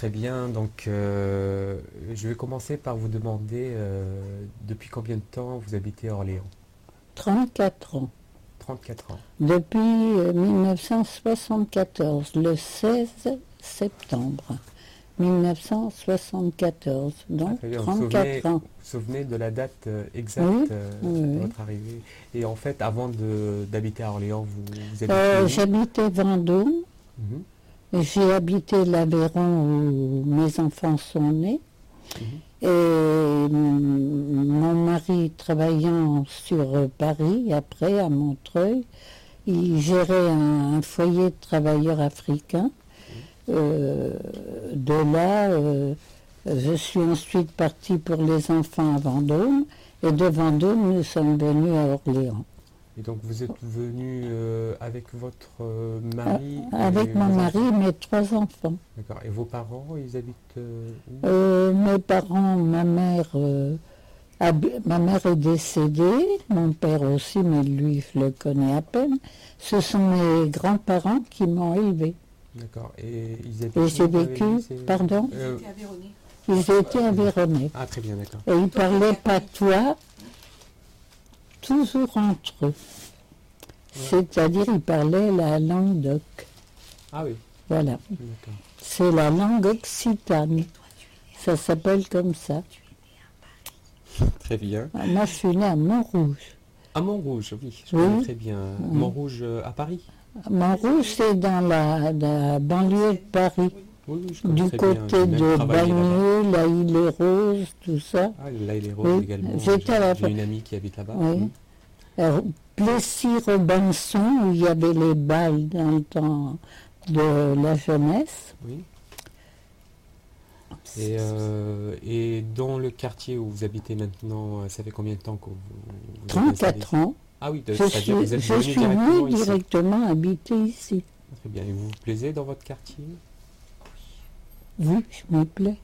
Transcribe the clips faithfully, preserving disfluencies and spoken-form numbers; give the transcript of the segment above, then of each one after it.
Très bien, donc euh, je vais commencer par vous demander euh, depuis combien de temps vous habitez à Orléans? trente-quatre ans. trente-quatre ans. Depuis euh, mille neuf cent soixante-quatorze, le seize septembre mille neuf cent soixante-quatorze, Ah, donc très bien. Vous vous souvenez, trente-quatre ans. vous vous souvenez de la date euh, exacte Oui, euh, oui, de oui. votre arrivée? Et en fait, avant de- d'habiter à Orléans, vous, vous habitiez Euh, où? J'habitais Vendôme, Mhm, et j'ai habité l'Aveyron où mes enfants sont nés. mhm. Et mm, mon mari travaillant sur euh, Paris, après à Montreuil, il gérait un, un foyer de travailleurs africains. Euh, de là, euh, je suis ensuite partie pour les enfants à Vendôme, et de Vendôme, nous sommes venus à Orléans. Et donc vous êtes venu euh, avec votre euh, mari Ah, avec et mon vos mari enfants? et mes trois enfants. D'accord. Et vos parents, ils habitent euh, où? Euh, mes parents, ma mère, euh, hab- ma mère est décédée, mon père aussi, mais lui, je le connais à peine. Ce sont mes grands-parents qui m'ont élevée. D'accord. Et ils habitent Et où, j'ai vous avez vécu, dit, c'est- pardon, euh, ils étaient aveyronnais. Ah, très bien, d'accord. Et ils parlaient patois, toujours entre eux. C'est-à-dire, ils parlaient la langue d'oc. Ah oui, Voilà. d'accord. C'est la langue occitane. Ça s'appelle comme ça. Très bien. Ah, moi, je suis née à Montrouge. À Montrouge, oui, je Oui. connais très bien. Montrouge euh, à Paris? Montrouge, c'est dans la, la banlieue de Paris. Oui, oui, je connais Du très côté bien. J'ai même de travaillé là-bas. Bagneux, la Île-et-Rose, tout ça. Ah, là, il est rose Oui, également. j'étais à la J'ai fin. j'ai une amie qui habite là-bas. Oui. Mm. Alors, Plessis-Robinson, où il y avait les balles dans le temps de la jeunesse. Oui. Et, euh, et dans le quartier où vous habitez maintenant, euh, ça fait combien de temps que vous, vous êtes installé trente-quatre ans. ici? Ah oui, de- Je c'est-à-dire suis, vous êtes je venu suis directement née ici. directement habiter ici. Très bien. Et vous vous plaisez dans votre quartier? Oui, je me plais.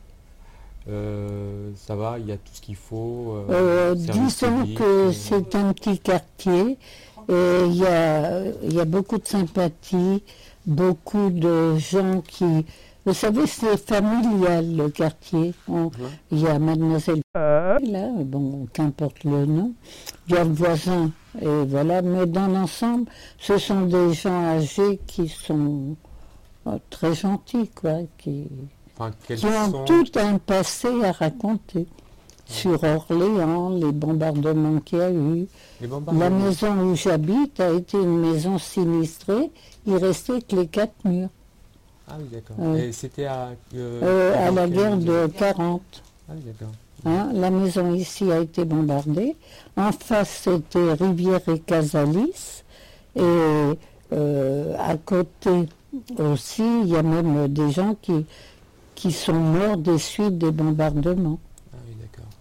Euh, ça va, il y a tout ce qu'il faut. Euh, euh, service disons public, que euh, c'est un petit quartier. et Il y a, il y a beaucoup de sympathie, beaucoup de gens qui... Vous savez, c'est familial le quartier. On- ouais. Il y a Mademoiselle là, bon, qu'importe le nom. Il y a le voisin, et voilà. Mais dans l'ensemble, ce sont des gens âgés qui sont euh, très gentils, quoi, qui... Enfin, quels qui ont sont... tout un passé à raconter sur Orléans, les bombardements qu'il y a eu. Les La bombardements. maison où j'habite a été une maison sinistrée, il restait que les quatre murs. Ah oui, d'accord. Ouais. Et c'était à... euh, Euh, à pendant la quelle guerre année? de quarante. Ah oui, d'accord. hein, la maison ici a été bombardée. En face, c'était Rivière et Casalis. Et euh, à côté aussi, il y a même des gens qui, qui sont morts des suites des bombardements. Ah oui, d'accord.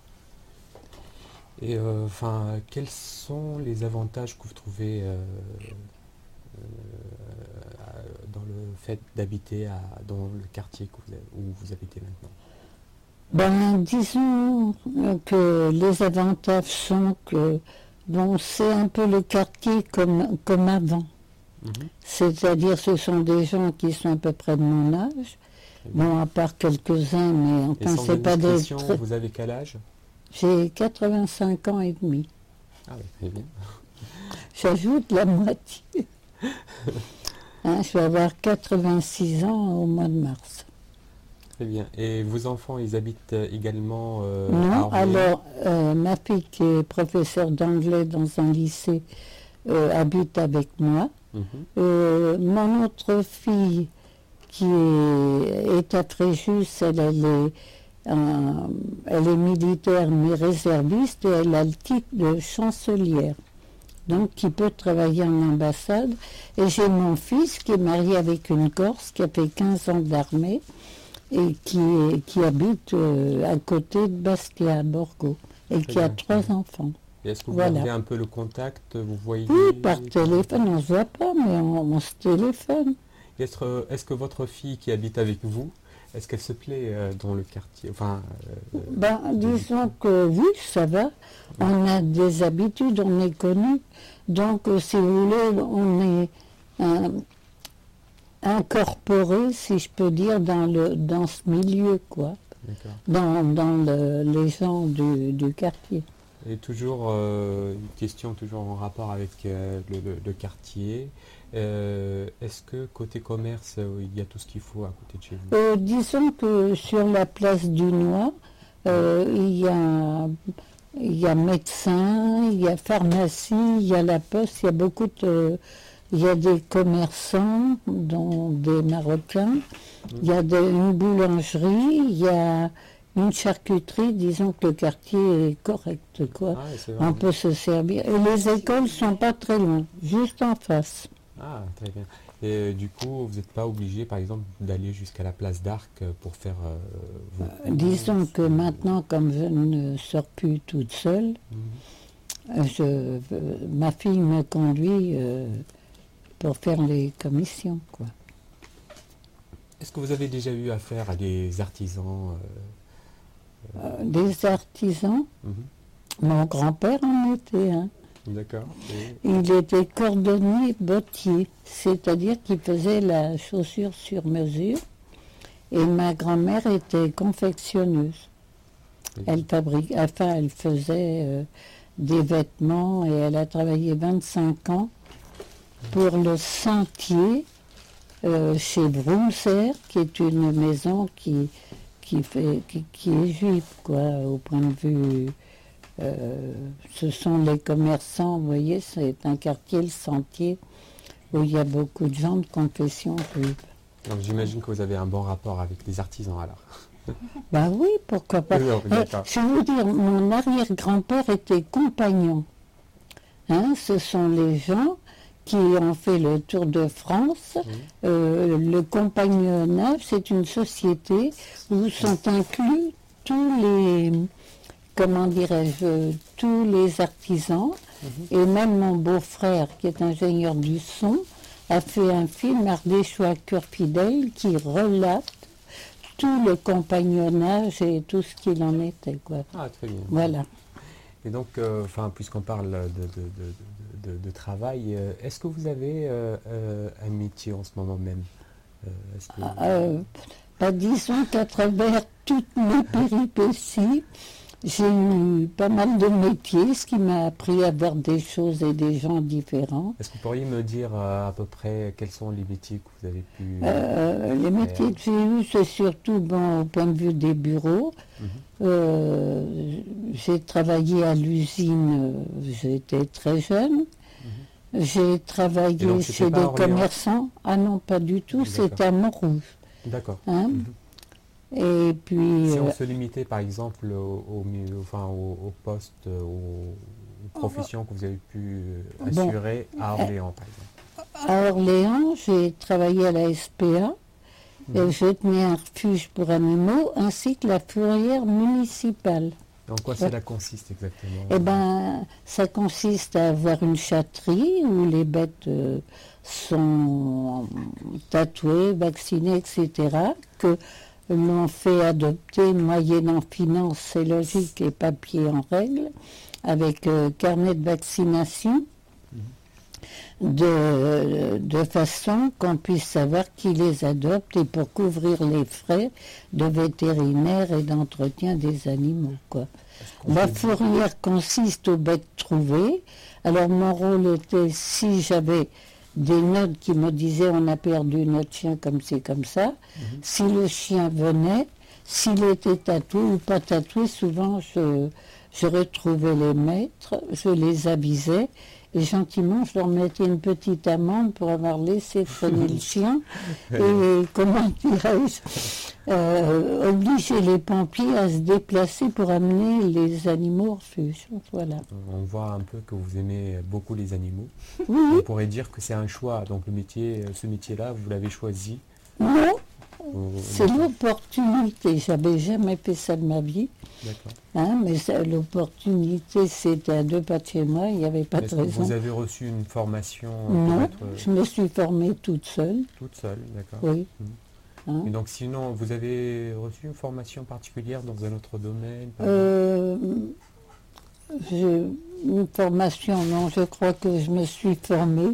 Et euh, enfin, quels sont les avantages que vous trouvez euh, euh, dans le fait d'habiter à- dans le quartier que vous avez- où vous habitez maintenant? Ben, disons que les avantages sont que, bon, c'est un peu le quartier comme, comme avant. Mhm. C'est-à-dire, ce sont des gens qui sont à peu près de mon âge. Très bien. Bon, à part quelques-uns, mais Et enfin, sans c'est pas des... indiscrétion, très- vous avez quel âge? J'ai quatre-vingt-cinq ans et demi. Ah oui, très bien. J'ajoute la moitié. Hein, je vais avoir quatre-vingt-six ans au mois de mars. Très bien. Et vos enfants, ils habitent euh, également euh, à Non, Orléans? alors, euh, ma fille qui est professeure d'anglais dans un lycée euh, habite avec moi. Mhm. Euh, mon autre fille qui est, est à Fréjus, elle, elle, est, euh, elle est militaire mais réserviste et elle a le titre de chancelière. Donc qui peut travailler en ambassade. Et j'ai mon fils qui est marié avec une Corse qui a fait quinze ans d'armée et qui, est- qui habite euh, à côté de Bastia, à Borgo, et Très qui a bien. trois enfants. Et est-ce que vous Voilà. gardez un peu le contact? Vous voyez? Oui, par téléphone, on ne se voit pas, mais on, on se téléphone. Est-ce euh, est-ce que votre fille qui habite avec vous, est-ce qu'elle se plaît euh, dans le quartier? Enfin, euh, Ben, disons que oui, ça va. On a des habitudes, on est connus. Donc, euh, si vous voulez, on est... euh, incorporé, si je peux dire, dans, le, dans ce milieu, quoi. Dans, dans le, les gens du, du quartier. Et toujours euh, une question toujours en rapport avec euh, le, le, le quartier. Euh, est-ce que côté commerce, euh, il y a tout ce qu'il faut à côté de chez vous? euh, Disons que sur la place du Noix, euh, il y a, il y a médecin, il y a pharmacie, il y a la poste, il y a beaucoup de... Il y a des commerçants, dont des Marocains, il y a de, une boulangerie, il y a une charcuterie, disons que le quartier est correct, quoi. Ah, c'est vrai, on oui. peut se servir. Et les écoles ne sont pas très loin, juste en face. Ah, très bien. Et euh, du coup, vous n'êtes pas obligé, par exemple, d'aller jusqu'à la place d'Arc euh, pour faire euh, vos Euh, disons que maintenant, comme je ne sors plus toute seule, Mhm. je, euh, ma fille me conduit euh, pour faire les commissions, quoi. Est-ce que vous avez déjà eu affaire à des artisans euh, Euh, des artisans, mhm. mon grand-père en était un. D'accord. Et- Il était cordonnier bottier, c'est-à-dire qu'il faisait la chaussure sur mesure. Et ma grand-mère était confectionneuse. Elle fabrique, enfin, elle faisait euh, des vêtements et elle a travaillé vingt-cinq ans pour le Sentier euh, chez Broumser, qui est une maison qui, qui, fait, qui, qui est juive, quoi, au point de vue. Euh, ce sont les commerçants, vous voyez, c'est un quartier, le Sentier, où il y a beaucoup de gens de confession juive. Donc j'imagine que vous avez un bon rapport avec les artisans alors. Ben oui, pourquoi pas. Non, Euh, d'accord. je vais vous dire, mon arrière-grand-père était compagnon. Hein, ce sont les gens qui ont fait le Tour de France. Oui. Euh, le compagnonnage, c'est une société où sont inclus tous les, comment dirais-je, tous les artisans. Mhm. Et même mon beau-frère, qui est ingénieur du son, a fait un film, Ardéchois Cœur Fidèle, qui relate tout le compagnonnage et tout ce qu'il en était, quoi. Ah, très bien. Voilà. Et donc, euh, enfin, puisqu'on parle de, de, de, de, de travail, euh, est-ce que vous avez euh, euh, un métier en ce moment même? Euh, est-ce que- Euh, bah, disons qu'à travers toutes mes péripéties, j'ai eu pas mal de métiers, ce qui m'a appris à voir des choses et des gens différents. Est-ce que vous pourriez me dire euh, à peu près quels sont les métiers que vous avez pu... Euh, les métiers que j'ai eus, c'est surtout, bon, au point de vue des bureaux. Mhm. Euh, j'ai travaillé à l'usine, euh, j'étais très jeune. J'ai Et travaillé donc, c'était chez pas des à Orléans? commerçants. Ah non, pas du tout, D'accord. c'était à Montrouge. D'accord. Hein. Mhm. Et puis, Si euh, on se limitait par exemple au, au, mi- enfin, au, au poste, euh, aux, aux professions que vous avez pu euh, Bon. assurer à Orléans par exemple. à Orléans, j'ai travaillé à la S P A. Et Mhm. je tenais un refuge pour animaux ainsi que la fourrière municipale. En quoi cela consiste exactement? Eh ben, ça consiste à avoir une chatterie où les bêtes euh, sont tatouées, vaccinées, et cetera, que l'on fait adopter moyennant finance, c'est logique, et papier en règle, avec euh, carnet de vaccination, de, de façon qu'on puisse savoir qui les adopte et pour couvrir les frais de vétérinaire et d'entretien des animaux, quoi. La fourrière consiste aux bêtes trouvées. Alors mon rôle était, si j'avais des notes qui me disaient on a perdu notre chien comme c'est comme ça, Mhm. si le chien venait, s'il était tatoué ou pas tatoué, souvent je, je retrouvais les maîtres, je les avisais et gentiment je leur mettais une petite amende pour avoir laissé traîner le chien et comment dirais-je, euh, obliger les pompiers à se déplacer pour amener les animaux au refuge. Voilà. On voit un peu que vous aimez beaucoup les animaux. Oui, On pourrait dire que c'est un choix. Donc le métier, ce métier-là, vous l'avez choisi. non, Vous- c'est l'opportunité. J'avais jamais fait ça de ma vie. D'accord. Hein, mais ça, l'opportunité, c'était à deux pas de chez moi, il n'y avait pas de Est-ce que raison. vous avez reçu une formation euh, pour Non, être euh, je me suis formée toute seule, toute seule, d'accord. oui. Mhm. Hein. Et donc sinon, vous avez reçu une formation particulière dans un autre domaine par exemple? Euh, j'ai une formation, non, je crois que je me suis formée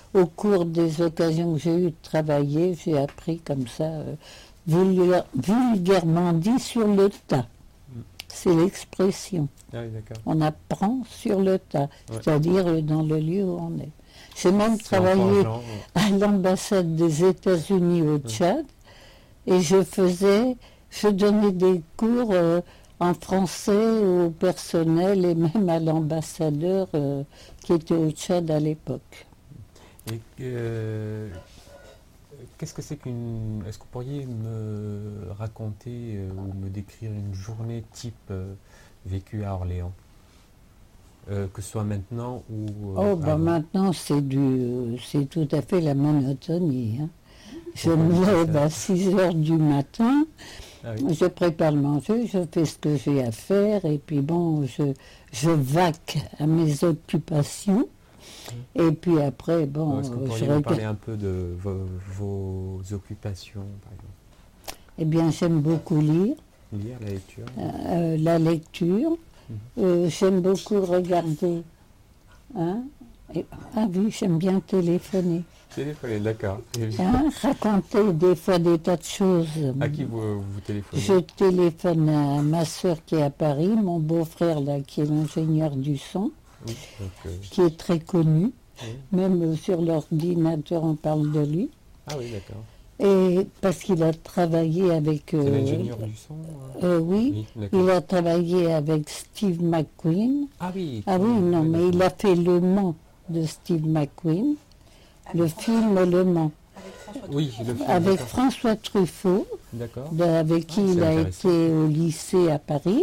au cours des occasions que j'ai eues de travailler, j'ai appris comme ça, euh, vulgaire, vulgairement dit, sur le tas. Mm. C'est l'expression. Ah oui, d'accord. On apprend sur le tas, ouais. C'est-à-dire euh, dans le lieu où on est. J'ai même C'est travaillé genre, ouais. à l'ambassade des États-Unis au Tchad, ouais. Et je faisais, je donnais des cours euh, en français au personnel et même à l'ambassadeur euh, qui était au Tchad à l'époque. Et euh, qu'est-ce que c'est qu'une... Est-ce que vous pourriez me raconter euh, ou me décrire une journée type euh, vécue à Orléans, euh, que ce soit maintenant ou... Euh, oh, ben maintenant, c'est du, c'est tout à fait la monotonie. Hein. Je me lève à six heures du matin, ah oui. Je prépare le manger, je fais ce que j'ai à faire, et puis bon, je, je vaque à mes occupations. Et puis après, bon... Est-ce que vous pourriez je me parler un peu de vos, vos occupations, par exemple? Eh bien, j'aime beaucoup lire. Lire, la lecture euh, La lecture. Mm-hmm. euh, j'aime beaucoup regarder. Hein et, ah oui, j'aime bien téléphoner. Téléphoner, d'accord. Hein, raconter des fois des tas de choses. À qui vous, vous téléphonez? Je téléphone à ma soeur qui est à Paris, mon beau-frère là, qui est l'ingénieur du son. Oui, donc, euh... qui est très connu, oui. Même euh, sur l'ordinateur on parle de lui. Ah oui, d'accord. Et parce qu'il a travaillé avec... Euh, C'est l'ingénieur du son euh, euh, Oui, oui il a travaillé avec Steve McQueen. Ah oui. Ah oui, non, oui, mais il a fait Le Mans de Steve McQueen, avec le film Le Mans. Avec François, oui, le film, avec François Truffaut, avec qui ah, il a été au lycée à Paris.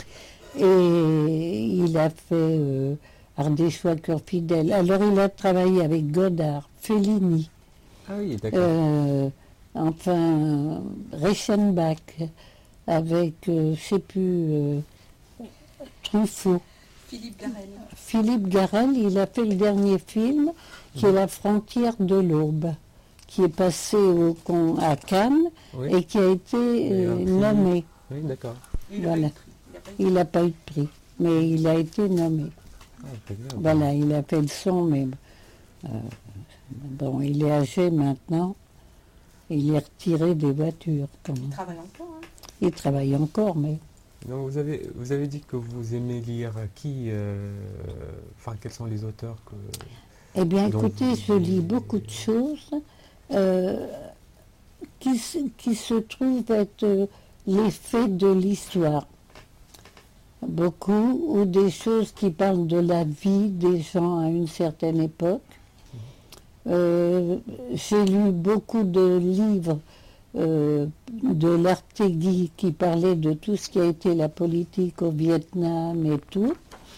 Et il a fait euh, Ardéchois Cœur Fidèle. Alors il a travaillé avec Godard, Fellini, ah oui, d'accord. Euh, enfin Reichenbach, avec, euh, je ne sais plus, euh, Truffaut. Philippe Garrel. Philippe Garrel, il a fait le dernier film qui mmh. est La frontière de l'aube, qui est passé au, à Cannes, oui. Et qui a été euh, nommé. Oui, d'accord. Voilà. Il n'a pas eu de prix, mais il a été nommé. Ah, bien, voilà, il a fait le son, mais euh, bon, il est âgé maintenant. Il est retiré des voitures. Quand même. Il travaille encore. Hein. Il travaille encore, mais. Non, vous avez, vous avez dit que vous aimez lire. Qui, euh, enfin, quels sont les auteurs que. Eh bien, écoutez, vous... je lis beaucoup de choses euh, qui, qui se trouvent être euh, les faits de l'histoire. Beaucoup, ou des choses qui parlent de la vie des gens à une certaine époque. Euh, j'ai lu beaucoup de livres euh, de Lartegui qui parlaient de tout ce qui a été la politique au Vietnam et tout.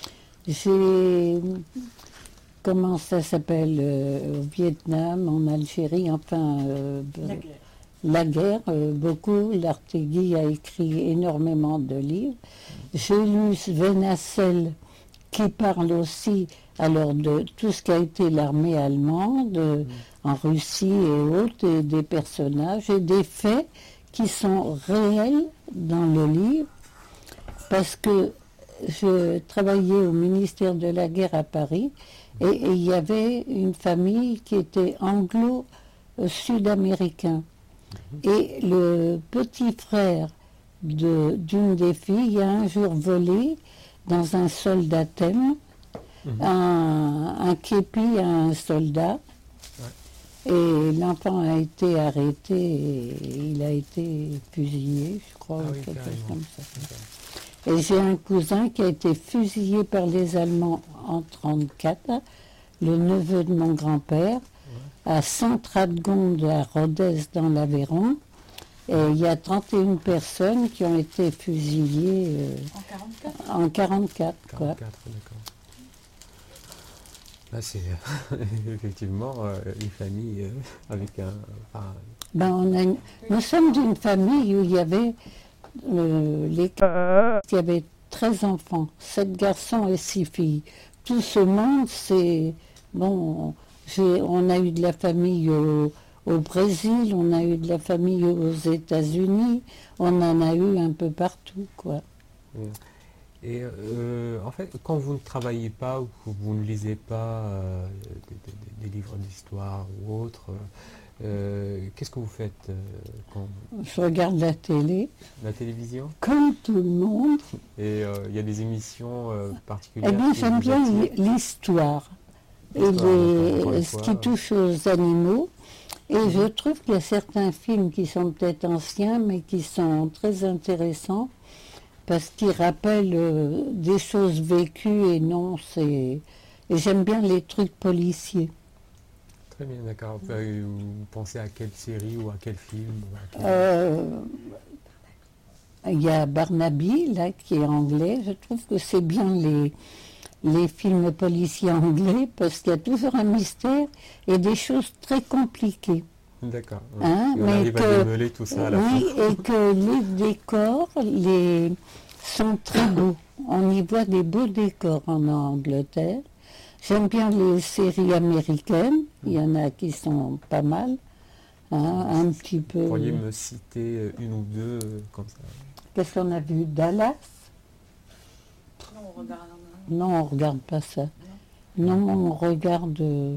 J'ai, comment ça s'appelle, euh, au Vietnam, en Algérie, enfin... Euh, la guerre. La guerre, euh, beaucoup. Lartegui a écrit énormément de livres. J'ai lu Sven Hassel, qui parle aussi alors de tout ce qu'a été l'armée allemande mmh. en Russie et autres, et des personnages et des faits qui sont réels dans le livre, parce que je travaillais au ministère de la Guerre à Paris et il y avait une famille qui était anglo-sud-américain. Et le petit frère de, d'une des filles a un jour volé dans un soldatem mmh. un, un képi à un soldat. Ouais. Et l'enfant a été arrêté et il a été fusillé, je crois, ah oui, quelque chose comme ça. Okay. Et j'ai un cousin qui a été fusillé par les Allemands en mille neuf cent trente-quatre, le neveu de mon grand-père, à Sainte-Radegonde, à Rodez, dans l'Aveyron. Et il y a trente et une personnes qui ont été fusillées euh, en quarante-quatre. En quarante-quatre, quoi. quarante-quatre, d'accord. Là, c'est effectivement euh, une famille euh, avec un... Enfin... Ben, on a une... Nous sommes d'une famille où il y avait euh, les... il y avait treize enfants, sept garçons et six filles. Tout ce monde, c'est... Bon... J'ai, on a eu de la famille au, au Brésil, on a eu de la famille aux États-Unis, on en a eu un peu partout, quoi. Et euh, en fait, quand vous ne travaillez pas ou que vous ne lisez pas euh, des, des- des livres d'histoire ou autres, euh, qu'est-ce que vous faites euh, quand Je regarde la télé, la télévision? comme tout le monde. Et euh, il y a des émissions euh, Eh particulières bien, qui j'aime vous bien attirent? l'histoire et L'histoire, d'accord. Encore les- une ce fois, qui touche aux animaux. Et je trouve qu'il y a certains films qui sont peut-être anciens, mais qui sont très intéressants, parce qu'ils rappellent euh, des choses vécues et non, c'est... Et j'aime bien les trucs policiers. très bien, d'accord. Euh, Vous pensez à quelle série ou à quel film ou à quel- Euh, Il y a Barnaby, là, qui est anglais. Je trouve que c'est bien les, les films policiers anglais, parce qu'il y a toujours un mystère et des choses très compliquées. D'accord. Hein, Et on mais arrive à que- démêler tout ça à la Oui, fin. et que les décors les, sont très beaux. On y voit des beaux décors en Angleterre. J'aime bien les séries américaines. Il y en a qui sont pas mal. Hein, un petit peu. Vous pourriez me citer euh, une ou deux euh, comme ça? Qu'est-ce qu'on a vu? Dallas? Non, on regarde un- Non, on regarde pas ça. Non, on regarde euh,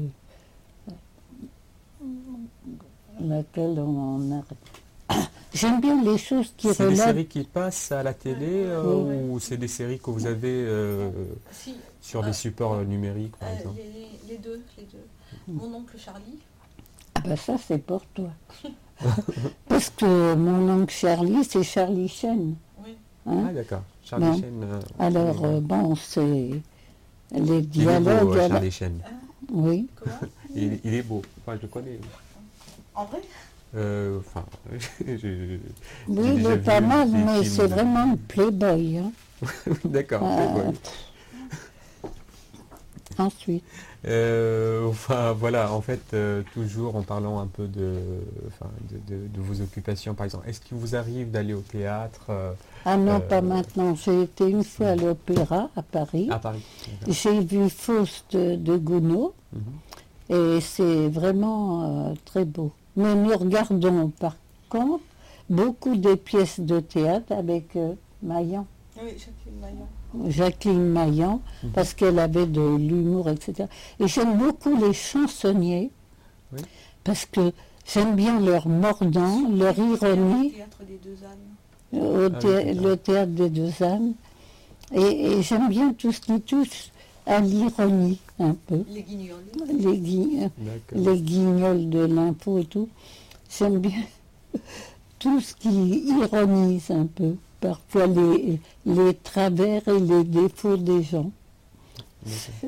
laquelle on a. J'aime bien les choses qui C'est des relatent. séries qui passent à la télé euh, Oui. ou c'est des séries que vous avez euh, Si, sur des Euh, supports euh, numériques par euh, exemple? les, les deux, les deux. Mon oncle Charlie. Ah ben ça, c'est pour toi. Parce que mon oncle Charlie, c'est Charlie Sheen. Oui. Hein. Ah d'accord. Charlie Bon. Sheen. euh, Alors, oui. euh, bon, c'est les il est beau, dialogues. euh, à la- Charlie Sheen. Oui. Comment Il, il est beau. Enfin, je le connais. En vrai Euh, Enfin, je- je- Oui, j'ai il déjà est pas vu mal, des mais films c'est de- vraiment un playboy. Hein. D'accord. Ah, Playboy. Ensuite, Euh, enfin voilà, en fait, euh, toujours en parlant un peu de, enfin, de, de- de vos occupations, par exemple, est-ce qu'il vous arrive d'aller au théâtre euh, ah non, Euh, pas maintenant. J'ai été une fois à l'opéra à Paris. à Paris? D'accord. J'ai vu Faust de Gounod Mhm. et c'est vraiment euh, très beau. Mais nous regardons par contre beaucoup des pièces de théâtre avec euh, Maillan. Oui, Jacqueline Maillan. Jacqueline Maillan, Mhm. parce qu'elle avait de l'humour, et cetera. Et j'aime beaucoup les chansonniers, Oui. parce que j'aime bien leur mordant, leur Le ironie, théâtre des deux ânes. au Ah oui, thé- d'accord. le théâtre des deux âmes. Et, et j'aime bien tout ce qui touche à l'ironie, un peu. Les guignols. Les, gui- D'accord. les guignols de l'impôt et tout. J'aime bien tout ce qui ironise un peu, parfois les, les travers et les défauts des gens. D'accord.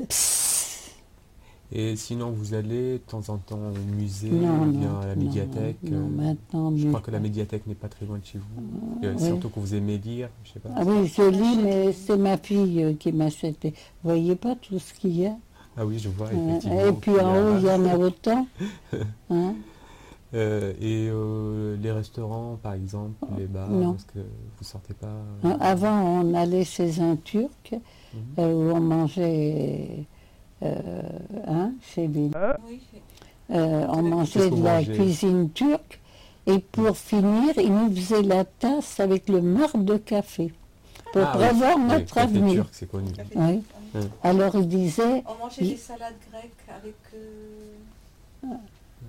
Et sinon, vous allez de temps en temps au musée, Non, ou bien non, à la non, médiathèque? non, euh, maintenant, je mais- crois que la médiathèque n'est pas très loin de chez vous. Euh, oui. Surtout que vous aimez lire, je sais pas. Ah oui, je lis, mais c'est ma fille euh, qui m'a acheté. Vous voyez pas tout ce qu'il y a? Ah oui, je vois, Euh, effectivement. Et puis qu'il y en a- haut, il y en a autant. Hein. Euh, et euh, les restaurants, par exemple, les bars, Non. est-ce que vous sortez pas? Hein, Avant, on allait chez un Turc Mhm. euh, où on mangeait, euh, hein, chez lui. Oui, Euh, on Qu'est-ce mangeait que de vous la mangez cuisine turque. Et pour finir, il nous faisait la tasse avec le marc de café pour Ah oui, prévoir oui, notre café avenir. turc, c'est connu. café. Oui. Oui. Alors il disait, On mangeait Il- des salades grecques avec. euh, euh,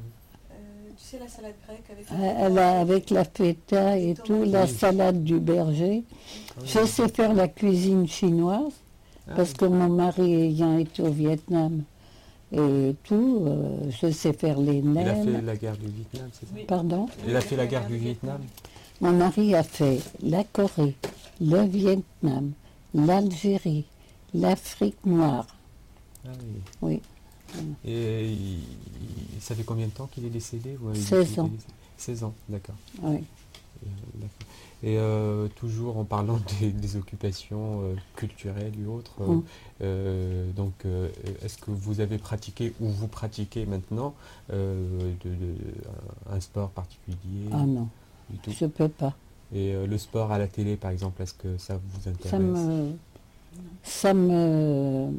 tu sais, la salade grecque avec. euh, elle a- avec la feta et tout, la Oui. salade du berger. Ah oui. Je sais faire la cuisine chinoise Ah parce oui. que mon mari ayant été au Vietnam et tout, euh, je sais faire les Il a fait nems. la guerre du Vietnam, c'est ça? Oui. Pardon? Il a fait la guerre du Vietnam. Mon mari a fait la Corée, le Vietnam, l'Algérie, l'Afrique noire. Ah oui. Oui. Et il- il- ça fait combien de temps qu'il est décédé? Vous m'avez dit seize qu'il était ans. décédé. seize ans, d'accord. Oui. Euh, d'accord. Et euh, toujours en parlant des, des occupations euh, culturelles et autres, euh, Mm. euh, donc euh, est-ce que vous avez pratiqué ou vous pratiquez maintenant euh, de- de- un sport particulier Ah non, du tout? je peux pas. Et euh, le sport à la télé, par exemple, est-ce que ça vous intéresse? Ça me, ça me,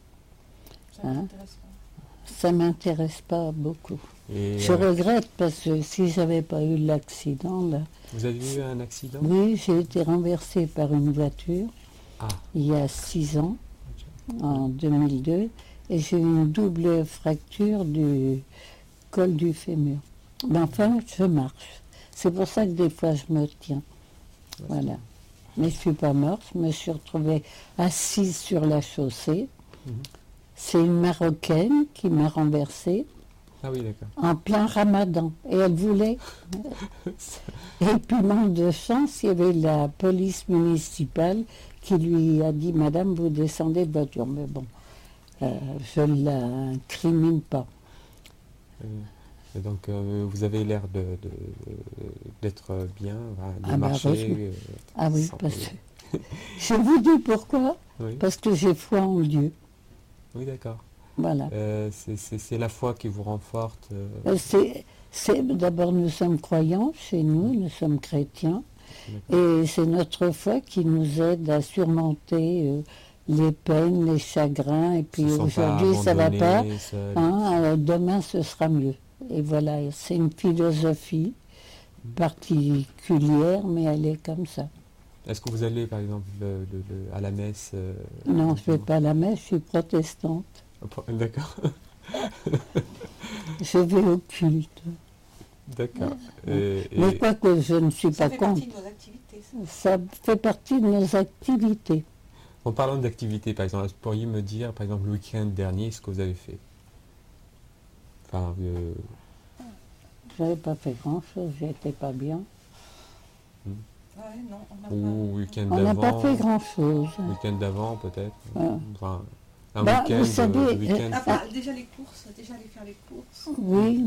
Ça Hein? m'intéresse pas. ça m'intéresse pas beaucoup. Et, Je euh, regrette parce que si j'avais pas eu l'accident là, vous avez eu un accident? oui, j'ai été renversée par une voiture Ah, il y a six ans, en deux mille deux, et j'ai eu une double fracture du col du fémur. Mais enfin, je marche. C'est pour ça que des fois je me tiens. Voilà. Mais je ne suis pas morte, je me suis retrouvée assise sur la chaussée. mhm. C'est une Marocaine qui m'a renversée Ah oui, d'accord. en plein ramadan. Et elle voulait. Et puis, manque de chance, il y avait la police municipale qui lui a dit, Madame, vous descendez de voiture. Mais bon, euh, je ne l'incrimine pas. Euh, et donc, euh, vous avez l'air de, de- d'être bien, enfin, de Ah bah, marcher. heureusement. euh, Ah oui, sans parce problème. que... Je vous dis pourquoi. Oui, Parce que j'ai foi en Dieu. oui, d'accord. Voilà. Euh, c'est, c'est- c'est la foi qui vous renforce. euh, Euh, C'est, c'est, d'abord, nous sommes croyants chez nous, nous sommes chrétiens. Et c'est notre foi qui nous aide à surmonter euh, les peines, les chagrins. Et puis se sent pas aujourd'hui, ça va pas. abandonné, seul. Hein, euh, demain, ce sera mieux. Et voilà, c'est une philosophie particulière, mais elle est comme ça. Est-ce que vous allez, par exemple, le- le- le- à la messe euh, Non, je ne vais pas à la messe, je suis protestante. D'accord, Je vais au culte. d'accord. Et- Mais et- pas que je ne suis Ça pas fait contre. partie de nos activités. Ça. Ça fait partie de nos activités. En parlant d'activité, par exemple, est-ce que vous pourriez me dire, par exemple, le week-end dernier, ce que vous avez fait? Enfin, euh, Je n'avais pas fait grand-chose, j'étais pas bien. Ouais, non, on n'a ou pas. week-end On n'a d'avant. pas fait grand-chose. Week-end d'avant, peut-être. Ouais. Enfin, un Bah, week-end. vous savez, euh, week-end. Ah, bah, déjà les courses, déjà aller faire les courses. Oui,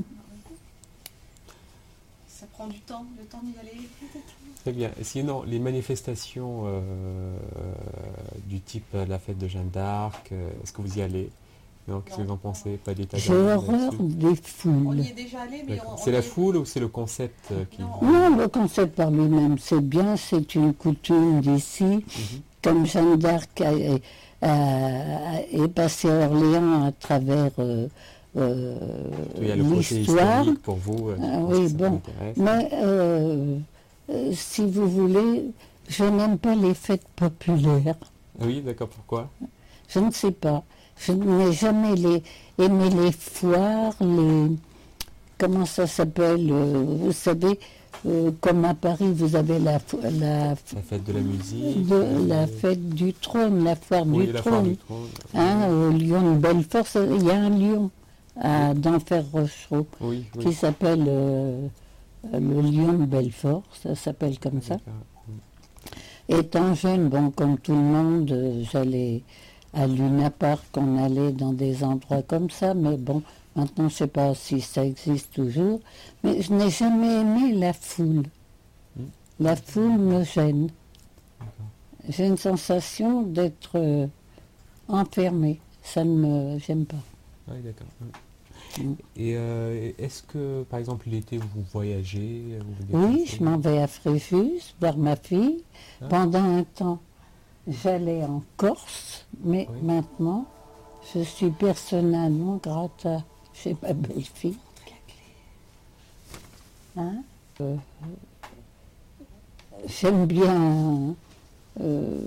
Ça prend du temps, le temps d'y aller. Très bien. Et sinon, les manifestations euh, du type euh, la fête de Jeanne d'Arc, euh, est-ce que vous y allez? Non, qu'est-ce que Non. vous en pensez? Pas d'état j'ai d'âme horreur là-dessus? des On foules. y est déjà allé, mais D'accord. on. C'est on la y est- foule ou c'est le concept euh, qui... Non. Non, le concept par lui-même, c'est bien, c'est une coutume d'ici. Mhm. Comme Jeanne d'Arc a- a- est passée à Orléans à travers euh, euh, Il y a le côté l'histoire. historique pour vous. euh, je Ah pense oui, que ça bon. vous intéresse. Mais euh, euh, si vous voulez, je n'aime pas les fêtes populaires. Oui, d'accord, pourquoi? Je ne sais pas. Je n'ai jamais les, aimé les foires, les... Comment ça s'appelle euh, vous savez, euh, comme à Paris, vous avez la, fo- la, La fête de la musique. de, euh, la fête du trône, la foire oui, du la foire trône. du trône. Hein, au Lion de Belfort, ça- il y a un lion à d'Enfer-Rochereau Oui, oui. qui s'appelle euh, le Lion de Belfort, ça s'appelle comme ça. D'accord. Étant jeune, bon, comme tout le monde, euh, j'allais à Luna Park, on allait dans des endroits comme ça, mais bon, maintenant je ne sais pas si ça existe toujours, mais je n'ai jamais aimé la foule. Mm. La foule me gêne. D'accord. J'ai une sensation d'être euh, enfermée. Ça ne me j'aime pas. Oui, d'accord. Mm. Et euh, est-ce que, par exemple, l'été, vous voyagez vous Oui, déplacez je m'en vais à Fréjus voir ma fille. Ah. Pendant un temps, j'allais en Corse, mais Oui. maintenant, je suis persona non grata chez ma belle-fille. Hein Euh, J'aime bien, euh,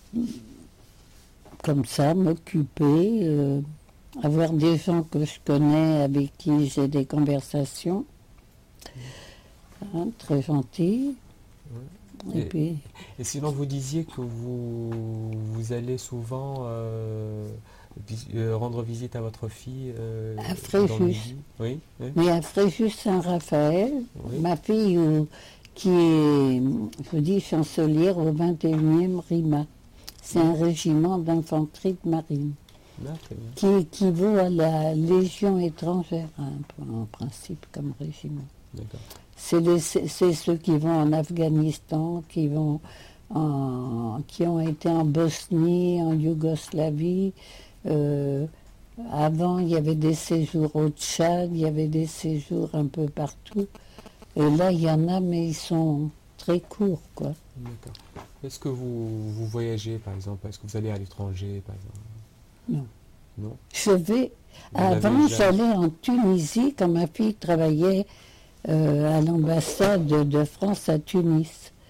comme ça, m'occuper, euh, avoir des gens que je connais, avec qui j'ai des conversations. Hein, très gentils. Et, Et- puis, Et sinon, vous disiez que vous, vous allez souvent euh, vis- euh, rendre visite à votre fille euh, À dans Fréjus. le midi. Oui, oui, mais à Fréjus-Saint-Raphaël, oui. ma fille, euh, qui est, je vous dis, chancelière au vingt et unième RIMA. C'est un régiment d'infanterie de marine Ah, très bien. qui équivaut à la Légion étrangère, hein, en principe, comme régiment. D'accord. C'est les- c'est- c'est ceux qui vont en Afghanistan, qui, vont en, qui ont été en Bosnie, en Yougoslavie. Euh, avant, il y avait des séjours au Tchad, il y avait des séjours un peu partout. Et là, il y en a, mais ils sont très courts, quoi. D'accord. Est-ce que vous, vous voyagez, par exemple? Est-ce que vous allez à l'étranger, par exemple? Non. Non. Je vais. Vous l'avez Avant, déjà- j'allais en Tunisie quand ma fille travaillait euh, à l'ambassade de France à Tunis.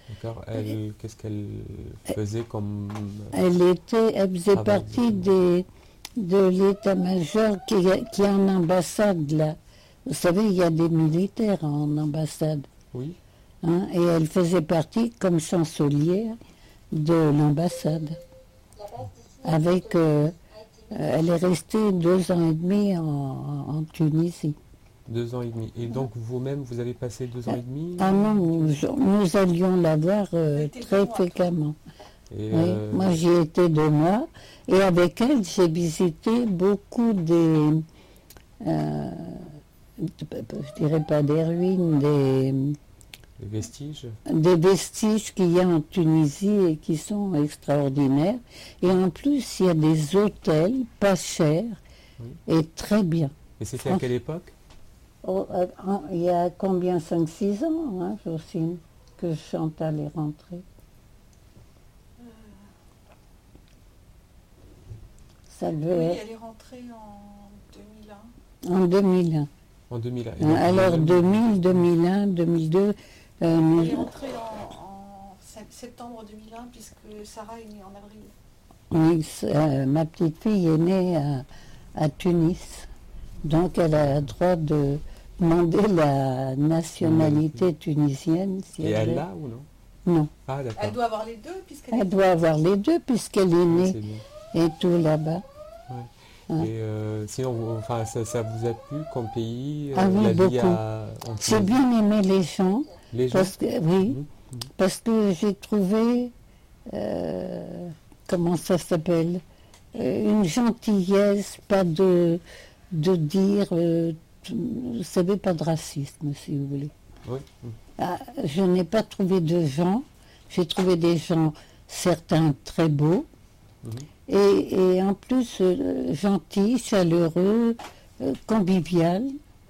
D'accord. Elle, qu'est-ce qu'elle faisait comme Elle était, elle faisait travail, partie justement des, de l'état-major qui, qui est en ambassade là. Vous savez, il y a des militaires en ambassade. Oui. Hein, et elle faisait partie comme chancelière de l'ambassade. Avec, euh, elle est restée deux ans et demi en, en Tunisie. Deux ans et demi. Et donc vous-même, vous avez passé deux ans et demi Ah non, nous, nous allions la voir euh, Elle était très deux mois, toi. fréquemment. Et, Oui, euh, moi j'y étais deux mois et avec elle j'ai visité beaucoup des, euh, je dirais pas des ruines, des, les vestiges. des vestiges qu'il y a en Tunisie et qui sont extraordinaires. Et en plus il y a des hôtels pas chers Oui. et très bien. Et c'était à quelle époque? Oh, euh, en- il y a combien, cinq six ans, hein, Jocelyne, que Chantal est rentrée. Ça Oui, devait être elle est rentrée en deux mille un. en deux mille un. En deux mille un. Et Hein, donc Alors vous-même- deux mille, deux mille un, deux mille deux, euh, nous- Elle est rentrée en, en sept- septembre deux mille un puisque Sarah est née en avril. oui, c'est, euh, ma petite fille est née à, à Tunis, donc elle a le droit de demander la nationalité tunisienne. Si Et elle elle veut. l'a ou non? Non, Ah d'accord. Elle doit avoir les deux puisqu'elle elle est... doit avoir les deux puisqu'elle est Oui, née c'est bien. et tout là-bas. Hein. Et euh, sinon, vous- enfin, ça, ça vous a plu comme pays, Ah euh, oui, la vie beaucoup. à, en J'ai Tunisie? bien aimé les gens, Les gens. parce que, oui, Mhm. parce que j'ai trouvé, euh, comment ça s'appelle, euh, une gentillesse, pas de, de dire, euh, vous savez, pas de racisme, si vous voulez. Oui. Mhm. Ah, je n'ai pas trouvé de gens, j'ai trouvé des gens, certains très beaux, Mhm. et, et en plus euh, gentils, chaleureux, euh, convivial,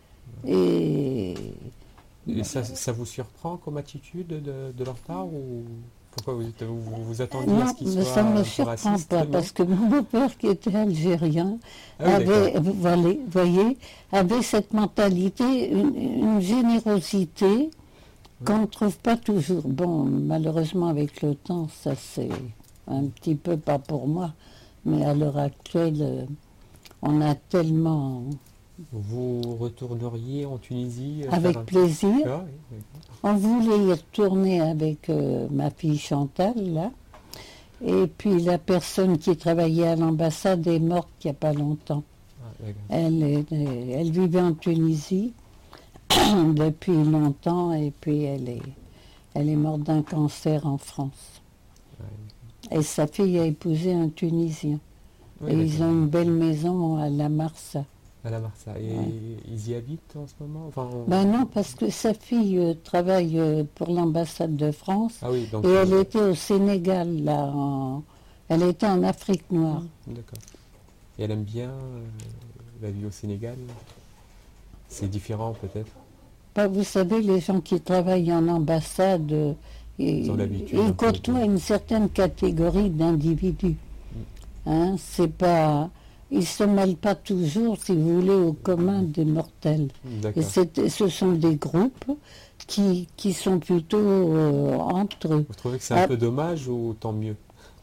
et Et ça, ça vous surprend comme attitude de, de leur part ou pourquoi vous êtes- vous, vous, vous attendiez à non, ce qu'ils mais soient ça ne un me peu surprend racistes, pas, non? parce que mon beau-père, qui était algérien, Ah oui, avait, d'accord. vous voyez, voyez, avait cette mentalité, une, une générosité qu'on ne trouve pas toujours. Bon, malheureusement, avec le temps, ça c'est un petit peu pas pour moi, mais à l'heure actuelle, euh, on a tellement, Vous retourneriez en Tunisie euh, avec faire un- plaisir. Ah oui, d'accord. On voulait y retourner avec euh, ma fille Chantal, là. Et puis la personne qui travaillait à l'ambassade est morte il n'y a pas longtemps. Ah, d'accord. Elle, est- elle vivait en Tunisie depuis longtemps et puis elle est, elle est morte d'un cancer en France. Ouais. Et sa fille a épousé un Tunisien. Oui, et ils d'accord. ont une belle maison à la Marsa. À la Marsa. Et Ouais. ils y habitent en ce moment? Enfin, on- Ben non, parce que sa fille euh, travaille euh, pour l'ambassade de France. Ah oui, donc. Et elle euh, était au Sénégal, là, en- elle était en Afrique noire. D'accord. Et elle aime bien euh, la vie au Sénégal? C'est différent peut-être? Bah, vous savez, les gens qui travaillent en ambassade, euh, ils, ont l'habitude un ils peu de- côtoient une certaine catégorie d'individus. Hein, c'est pas, ils se mêlent pas toujours, si vous voulez, au commun des mortels. Et D'accord. c'est- ce sont des groupes qui, qui sont plutôt euh, entre eux. Vous trouvez que c'est un Ah. peu dommage ou tant mieux?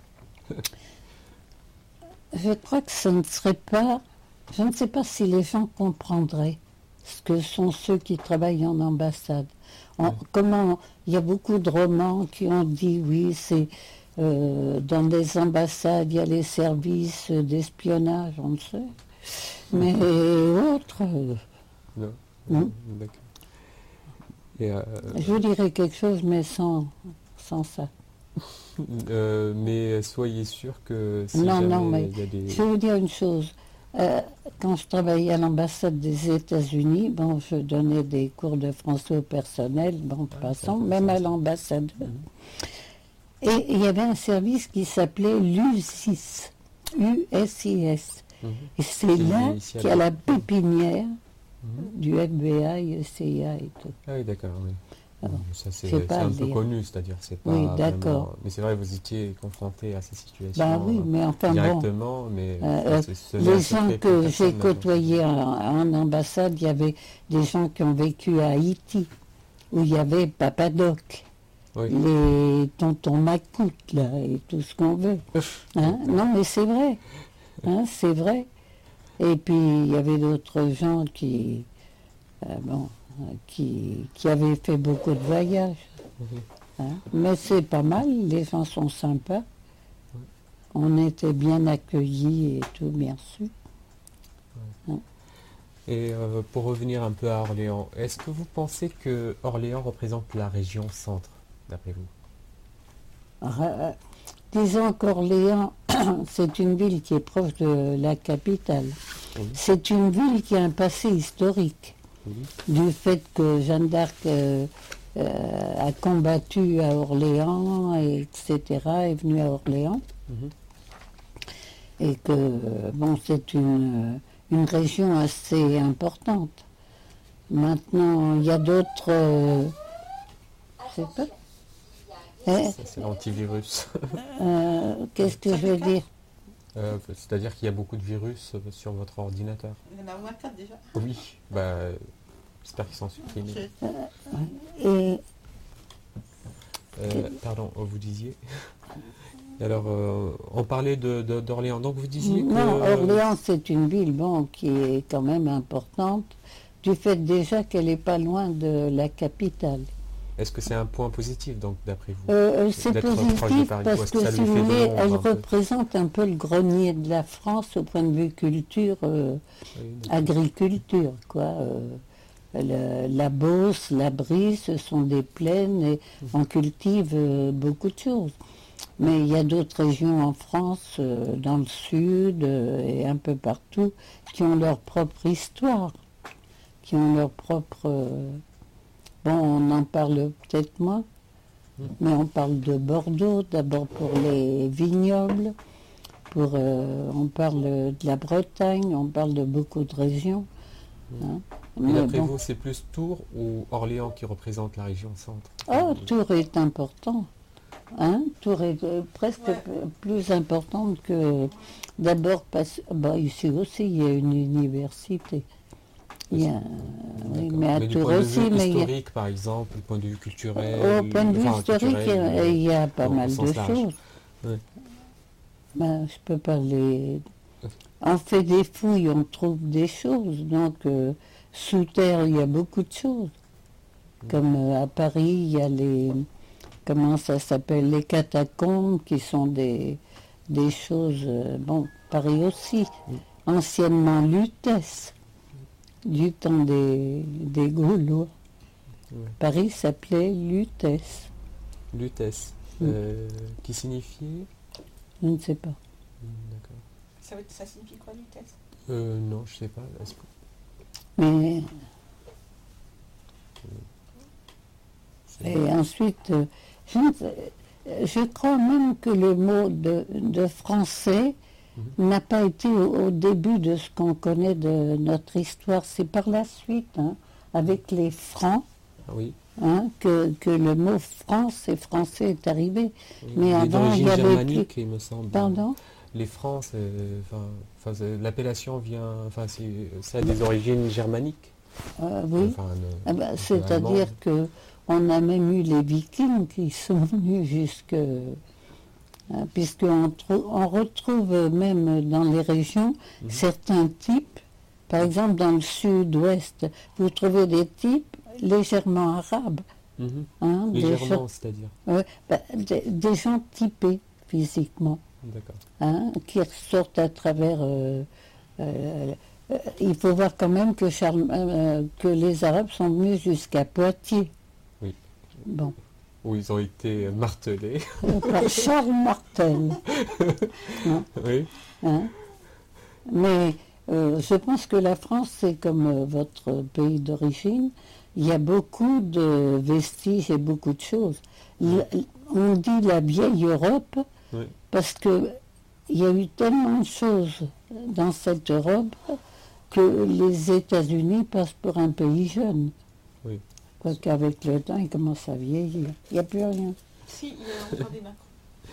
Je crois que ce ne serait pas... Je ne sais pas si les gens comprendraient ce que sont ceux qui travaillent en ambassade. On- Ouais. Comment il y a beaucoup de romans qui ont dit oui, c'est euh, dans les ambassades, il y a les services d'espionnage, on le sait. Mais autres, euh, Non. Non. D'accord. Et, euh, je vous dirais quelque chose, mais sans, sans ça. euh, mais soyez sûr que si Non, jamais non, mais il y a des... Je vais vous dire une chose. Euh, quand je travaillais à l'ambassade des États-Unis, bon, je donnais des cours de français au personnel, bon, de Ah, passant, c'est même à intéressant. l'ambassade. Mhm. Et il y avait un service qui s'appelait l'U S I S. U S I S. Mhm. Et c'est C'est là l'initiale. qu'il y a la pépinière Mhm. du F B I, C I A et tout. Ah oui, d'accord, oui. Alors, ça c'est je sais c'est pas un le peu dire. connu, c'est-à-dire c'est pas Oui, vraiment- d'accord. Mais c'est vrai, vous étiez confronté à ces situations Bah oui, mais enfin bon. directement, mais Euh, c'est- ce n'est un Les secret gens pour que personne, j'ai maintenant. côtoyés en, en ambassade, il y avait des gens qui ont vécu à Haïti, où il y avait Papadoc. Oui. les tontons Macoute, là, et tout ce qu'on veut. Hein? Non, mais c'est vrai. Hein, c'est vrai. Et puis, il y avait d'autres gens qui, euh, bon, qui, qui avaient fait beaucoup de voyages. Mhm. Hein? Mais c'est pas mal, les gens sont sympas. On était bien accueillis et tout, bien sûr. Et euh, pour revenir un peu à Orléans, est-ce que vous pensez que Orléans représente la région centre, d'après vous? Euh, disons qu'Orléans, c'est une ville qui est proche de la capitale. Oui. C'est une ville qui a un passé historique, Oui. du fait que Jeanne d'Arc euh, euh, a combattu à Orléans, et cetera, est venue à Orléans. Mhm. Et que, euh, bon, c'est une, une région assez importante. Maintenant, il y a d'autres... euh, je sais pas. Eh, Ça, c'est l'antivirus. euh, Qu'est-ce que je veux dire? Euh, C'est-à-dire qu'il y a beaucoup de virus euh, sur votre ordinateur. Il y en a au moins quatre déjà. Oui, bah, euh, j'espère qu'ils sont supprimés. Et Euh, pardon, vous disiez. Alors, euh, on parlait de, de- d'Orléans. Donc, vous disiez que... non, Orléans, c'est une ville, bon, qui est quand même importante, du fait déjà qu'elle n'est pas loin de la capitale. Est-ce que c'est un point positif, donc, d'après vous? Euh, c'est D'être proche de positif Paris, ou parce est-ce que, que ça si lui vous fait de voulez, l'ombre, elle un peu? représente un peu le grenier de la France au point de vue culture, euh, Oui, d'accord. agriculture, quoi. euh, le- la Beauce, la Brie, ce sont des plaines et on cultive euh, beaucoup de choses. Mais il y a d'autres régions en France, euh, dans le sud euh, et un peu partout, qui ont leur propre histoire, qui ont leur propre... euh, bon, on en parle peut-être moins, Mm. mais on parle de Bordeaux, d'abord pour les vignobles, pour, euh, on parle de la Bretagne, on parle de beaucoup de régions. hein. Et Mais d'après bon. vous, c'est plus Tours ou Orléans qui représente la région centre? Oh, Tours est important. Hein? Tours est euh, presque Ouais. p- plus importante que... D'abord, parce bah, ici aussi, il y a une université. Il y a, oui, D'accord. mais à du Tours point de aussi, vue mais il y a- historique, par exemple, du point de vue culturel... au point de vue enfin, historique, culturel, euh, il y a pas au- au mal sens de large. choses. Ouais. Ben, je peux pas les... On fait des fouilles, on trouve des choses. Donc, euh, sous terre, il y a beaucoup de choses. Comme euh, à Paris, il y a les... Comment ça s'appelle? Les catacombes, qui sont des, des choses... euh, bon, Paris aussi. Anciennement Lutèce, du temps des, des Gaulois. Ouais. Paris s'appelait Lutèce. Lutèce, Mm. euh, qui signifiait... Je ne sais pas. Hmm, D'accord. Ça, veut- ça signifie quoi, Lutèce? Euh, non, je sais pas. Est-ce que- Mais... c'est- Et ensuite, euh, je, ne sais- je crois même que le mot de, de français n'a pas été au, au début de ce qu'on connaît de notre histoire. C'est par la suite, hein, avec les Francs, Ah oui. hein, que, que le mot France et français est arrivé. oui. Mais Il est avant, d'origine il y avait germanique, plus- il me semble. Pardon? Les Francs, c'est- enfin, enfin, c'est- l'appellation vient... Enfin, c'est, ça a des origines germaniques. Euh, oui. Enfin, ne- Ah ben, un peu c'est-à-dire allemandes. que on a même eu les Vikings qui sont venus jusque... hein, puisqu'on trou- on retrouve même dans les régions Mhm. certains types. Par exemple, dans le sud-ouest, vous trouvez des types légèrement arabes. Mhm. hein, des, Légèrement, gens, c'est-à-dire. ouais, ben, des, des gens typés physiquement, D'accord. hein, qui ressortent à travers... euh, euh, euh, il faut voir quand même que, Charles, euh, que les Arabes sont venus jusqu'à Poitiers. Oui. Bon. Où ils ont été martelés. Par Charles Martel. Non, Oui. hein. Mais euh, je pense que la France, c'est comme euh, votre pays d'origine. Il y a beaucoup de vestiges et beaucoup de choses. L- on dit la vieille Europe Oui. parce que il y a eu tellement de choses dans cette Europe que les États-Unis passent pour un pays jeune. Oui. Quoiqu'avec le temps, ils commencent à vieillir. Il n'y a plus rien. Si, il y a encore des Macron.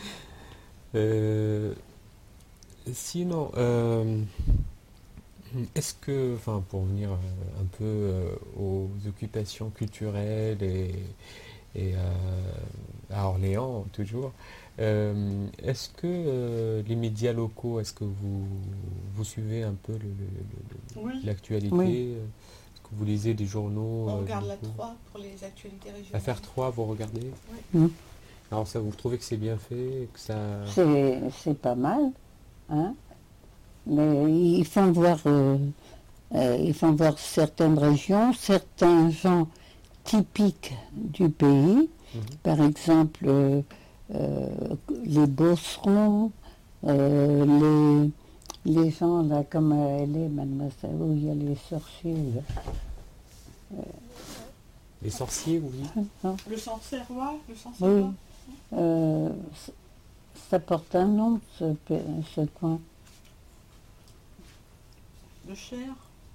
Euh, sinon, euh, est-ce que, enfin, pour venir euh, un peu euh, aux occupations culturelles et, et euh, à Orléans toujours. Euh, est-ce que euh, les médias locaux, est-ce que vous, vous suivez un peu le- le- le- Oui. l'actualité? Oui. Est-ce que vous lisez des journaux? On euh, regarde la locaux trois pour les actualités régionales. Affaire trois, vous regardez? Mm. Alors ça, vous trouvez que c'est bien fait, que ça... C'est, c'est pas mal, hein. Mais ils font voir, euh, euh, ils font voir certaines régions, certains gens typiques du pays. Mhm. Par exemple, euh, euh, les Beaucerons, euh, les, les gens là, comme elle est, mademoiselle, où il y a les sorciers. là. Les sorciers, oui. Non, Le Sancerrois, le oui, Sancerrois. euh, c- ça porte un nom, ce, pe- ce coin. Le Cher,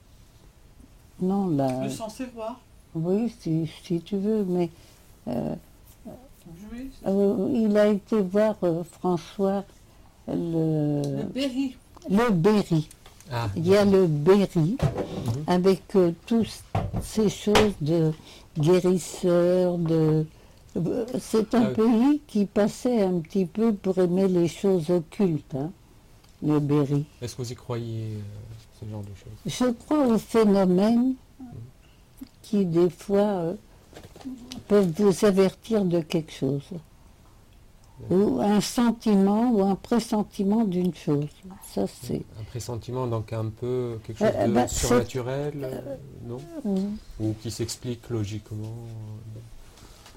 Non, là, le Sancerrois. oui, si, si tu veux, mais euh, Oui, euh, il a été voir euh, François le le, Berry. le Berry. Ah, Il y a le Berry, Mhm. avec euh, toutes ces choses de guérisseurs, de... euh, c'est un Ah oui. pays qui passait un petit peu pour aimer les choses occultes, hein, le Berry. Est-ce que vous y croyez, euh, ce genre de choses? Je crois aux phénomènes qui, des fois, euh, peuvent vous avertir de quelque chose. Ou un sentiment ou un pressentiment d'une chose. Ça, c'est... Un pressentiment, donc un peu quelque chose Euh, de bah, c'est- surnaturel, euh, non? Mm. Ou qui s'explique logiquement? euh,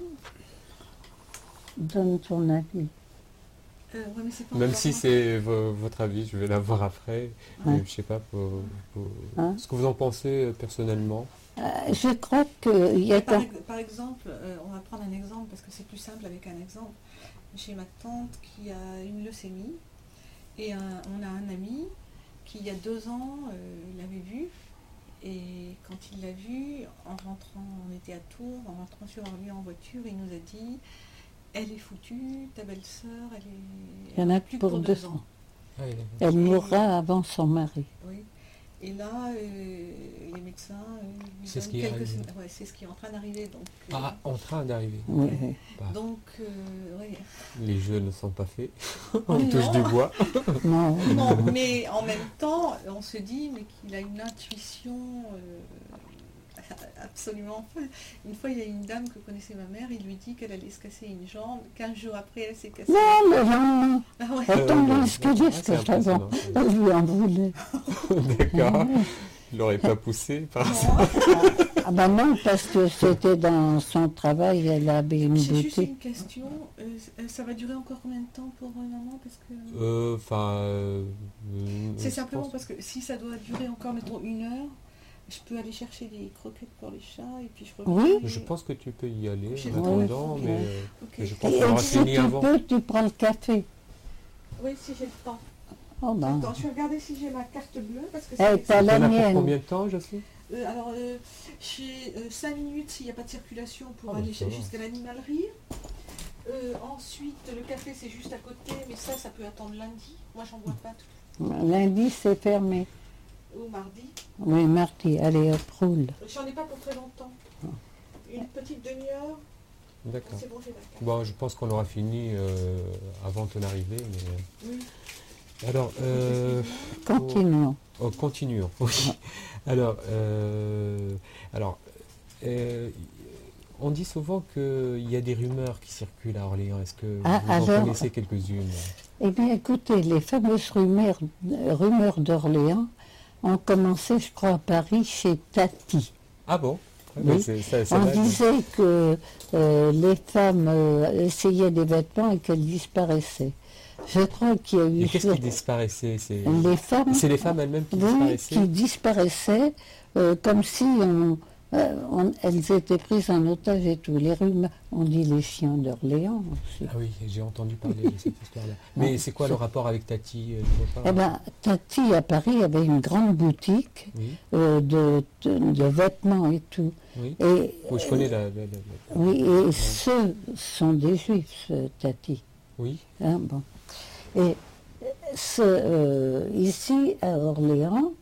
Donne ton avis. Euh, ouais, mais c'est pas Même encore si moi. c'est vo- votre avis, je vais l'avoir après. Ouais. Mais je sais pas, pour- pour- Hein ce que vous en pensez euh, personnellement. Euh, je crois qu'il y a... Par, qu'un- ex- par exemple, euh, on va prendre un exemple parce que c'est plus simple avec un exemple. J'ai ma tante qui a une leucémie et un- on a un ami qui, il y a deux ans, euh, l'avait vu. Et quand il l'a vu, en rentrant, on était à Tours, en rentrant sur Orly en voiture, il nous a dit elle est foutue, ta belle-sœur, elle est. Il y en a elle plus pour pour deux deux ans. ans. Ah, il est- Elle mourra avant son mari. Oui. Et là, euh, les médecins. euh, lui C'est ce donnent qui est quelques arrivé. semaines- ouais, c'est ce qui est en train d'arriver. Donc, euh, Ah, en train d'arriver. Oui, Ouais. oui. Bah, donc euh, ouais. les jeux ne sont pas faits. Oh On touche non. du bois. Non, Non, mais en même temps, on se dit mais qu'il a une intuition euh, absolument folle. Une fois, il y a une dame que connaissait ma mère, il lui dit qu'elle allait se casser une jambe. quinze jours après, elle s'est cassée. non, le lendemain, Ah ouais. elle tombe dans Euh, l'escalier, ah, ce c'est que je l'avais. impressionnant. Elle lui en voulait. D'accord. Il l'aurait pas poussé par ça. Non, Ah ben non, parce que c'était dans son travail, elle avait une j'ai juste boutique. une question. Euh, ça va durer encore combien de temps pour euh, maman parce que... Euh, Enfin. euh, C'est je simplement pense- parce que si ça doit durer encore, mettons, une heure, je peux aller chercher des croquettes pour les chats et puis je reviens. Oui. et- Je pense que tu peux y aller Chez en moi. attendant, Ouais. mais Ouais. euh, Ok. mais je pense Et, qu'on aura si fini tu avant. peux, tu prends le café. Oui, si j'ai le temps. Oh ben, Attends, je vais regarder si j'ai ma carte bleue parce que Eh, c'est... t'as Il y la en a pour mienne. combien de temps, Jocelyne? Euh, alors, euh, j'ai cinq minutes s'il n'y a pas de circulation pour Ah, bah, aller ça va. jusqu'à l'animalerie. Euh, ensuite, le café c'est juste à côté, mais ça, ça peut attendre lundi. Moi, j'en bois pas tout. lundi c'est fermé. Ou mardi. Oui, mardi, allez, hop, roule. J'en ai pas pour très longtemps. Une petite demi-heure, D'accord. c'est bon, j'ai la carte. Bon, je pense qu'on aura fini euh, avant ton arrivée. Mais... Oui. Alors, euh, Continuons. oh, continuons. Oui. Alors, euh, alors euh, on dit souvent qu'il y a des rumeurs qui circulent à Orléans. Est-ce que Ah, vous en alors- connaissez quelques-unes? Eh bien, écoutez, les fameuses rumeurs, rumeurs d'Orléans ont commencé, je crois, à Paris, chez Tati. Ah bon? Ah, Oui. mais c'est- ça, ça On date. disait que euh, les femmes euh, essayaient des vêtements et qu'elles disparaissaient. Je crois qu'il y a eu... Et qu'est-ce sur- qui disparaissait? C'est Les femmes... c'est les femmes elles-mêmes qui Oui, disparaissaient? qui disparaissaient euh, comme si on, euh, on- elles étaient prises en otage et tout. Les rumeurs, on dit les chiens d'Orléans aussi. Ah oui, j'ai entendu parler de cette histoire-là. Mais Ouais, c'est quoi c'est- le rapport avec Tati? euh, je vois pas. Eh bien, Tati, à Paris, avait une grande boutique Oui, euh, de, de- de vêtements et tout. oui. Et, Oui, je connais la... la- la- la- oui, et ceux sont des juifs, ce Tati. Oui, Hein, bon. Et ce, euh, ici, à Orléans,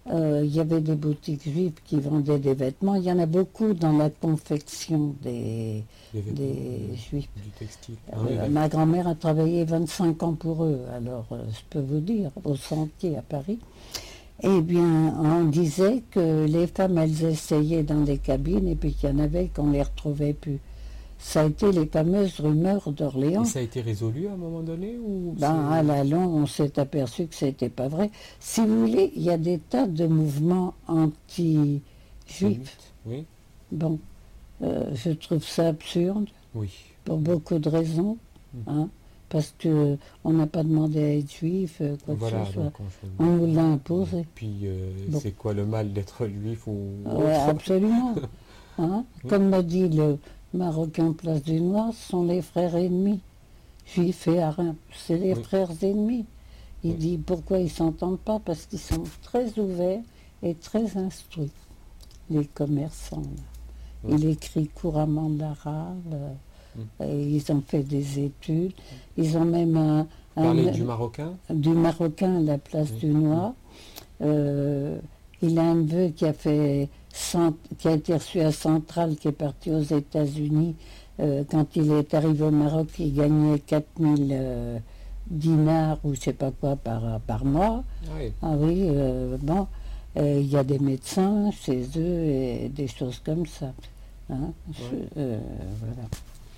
euh, il y avait des boutiques juives qui vendaient des vêtements. Il y en a beaucoup dans la confection des, Les vêtements, des euh, juifs. Du textile. Euh, Ah oui, d'accord. ma grand-mère a travaillé vingt-cinq ans pour eux, alors euh, je peux vous dire, au Sentier à Paris. Eh bien, on disait que les femmes, elles essayaient dans les cabines et puis qu'il y en avait qu'on ne les retrouvait plus. Ça a été les fameuses rumeurs d'Orléans. Et ça a été résolu à un moment donné ou Ben, c'est- à la longue, on s'est aperçu que ce n'était pas vrai. Si vous voulez, il y a des tas de mouvements anti-juifs. Oui, Bon, euh, je trouve ça absurde oui. pour beaucoup de raisons. Mm. Hein, parce qu'on n'a pas demandé à être juif, euh, quoi Voilà, que ce soit. donc on, On nous l'a imposé. Puis euh, Bon. c'est quoi le mal d'être juif ou Ouais, autre? absolument. Hein, Oui. comme m'a dit le Marocain Place du Noir, ce sont les frères ennemis. Juifs et arabes, c'est les Oui. frères ennemis. Il Oui. dit pourquoi ils ne s'entendent pas? Parce qu'ils sont très ouverts et très instruits, les commerçants. Là. Oui. Il écrit couramment l'arabe, euh, Mm. et ils ont fait des études. Ils ont même un, un- Parler du Marocain? du Marocain à la Place Oui. du Noir. Euh, il a un neveu qui a fait cent- qui a été reçu à Centrale, qui est parti aux États-Unis. Euh, quand il est arrivé au Maroc, il gagnait quatre mille euh, dinars ou je sais pas quoi par, par mois. Ah oui. Ah oui, euh, bon, euh, il y a des médecins chez eux et des choses comme ça. Hein, je- Ouais. euh, voilà.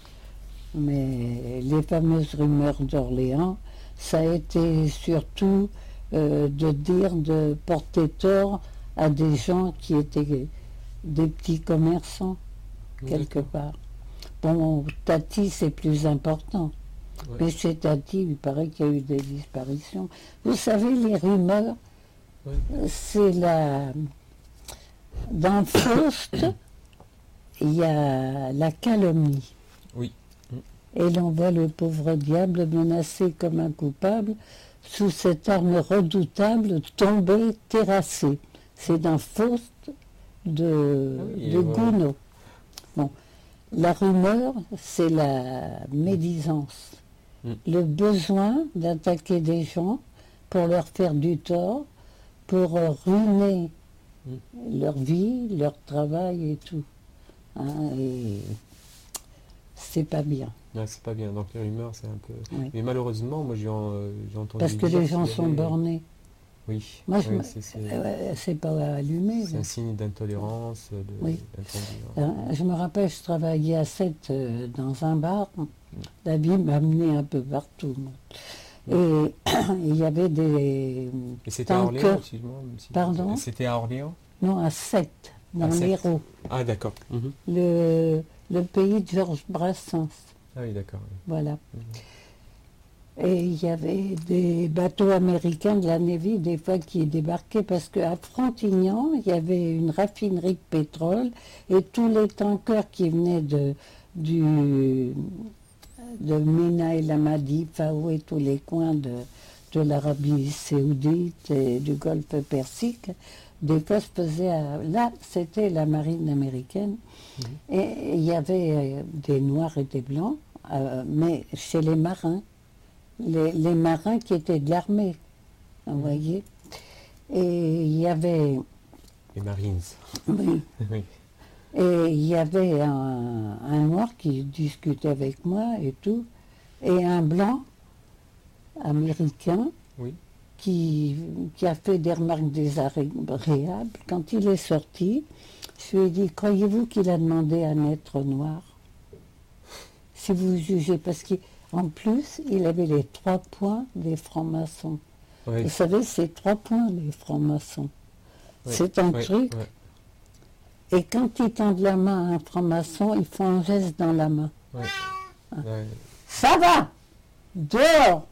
Mais les fameuses rumeurs d'Orléans, ça a été surtout euh, de dire, de porter tort à des gens qui étaient des petits commerçants, quelque D'accord. part. Bon, Tati, c'est plus important. Ouais. Mais chez Tati, il paraît qu'il y a eu des disparitions. Vous savez, les rumeurs, Ouais. c'est la... Dans Faust, il y a la calomnie. Oui. Et l'on voit le pauvre diable menacé comme un coupable, sous cette arme redoutable, tombé, terrassé. C'est dans Faust de, Ah oui, de ouais. Gounod. Bon. La rumeur, c'est la médisance. Mm. Le besoin d'attaquer des gens pour leur faire du tort, pour euh, ruiner Mm. leur vie, leur travail et tout. Hein, et c'est pas bien. Ouais, c'est pas bien. Donc les rumeurs, c'est un peu. Oui. Mais malheureusement, moi j'ai en- euh, j'ai entendu. Parce que dire les gens qu'il y sont avait- bornés. Oui. Moi, je Oui, me- c'est c'est- Euh, c'est pas allumé. c'est là. un signe d'intolérance, de, Oui. d'intolérance. Euh, je me rappelle, je travaillais à sept euh, dans un bar. La vie m'a amené un peu partout. moi. Et il y avait des... Et c'était à tant Orléans, que- excuse-moi. même si- Pardon C'était à Orléans? Non, à sept, dans À Sète. l'Hérault. Ah d'accord. Mhm. Le, le pays de Georges Brassens. Ah oui, d'accord. oui. Voilà. Mhm. Et il y avait des bateaux américains de la Navy, des fois, qui débarquaient, parce qu'à Frontignan, il y avait une raffinerie de pétrole, et tous les tankers qui venaient de, du, de Mina et Lamadi, Fao et tous les coins de, de l'Arabie saoudite et du golfe Persique, des fois se faisaient à... Là, c'était la marine américaine, Mhm. et il y avait euh, des noirs et des blancs, euh, mais chez les marins, les, les marins qui étaient de l'armée, vous voyez. Et il y avait, Les Marines. oui, Oui. et il y avait un, un noir qui discutait avec moi et tout, et un blanc américain Oui. qui, qui a fait des remarques désagréables. Quand il est sorti, je lui ai dit, croyez-vous qu'il a demandé à naître noir? Si vous jugez, parce qu'en plus, il avait les trois points des francs-maçons. Oui. Vous savez, c'est trois points, les francs-maçons. Oui. C'est un Oui. truc. Ouais. Et quand ils tendent la main à un franc-maçon, ils font un geste dans la main. Ouais. Ouais. Ça va! Dehors!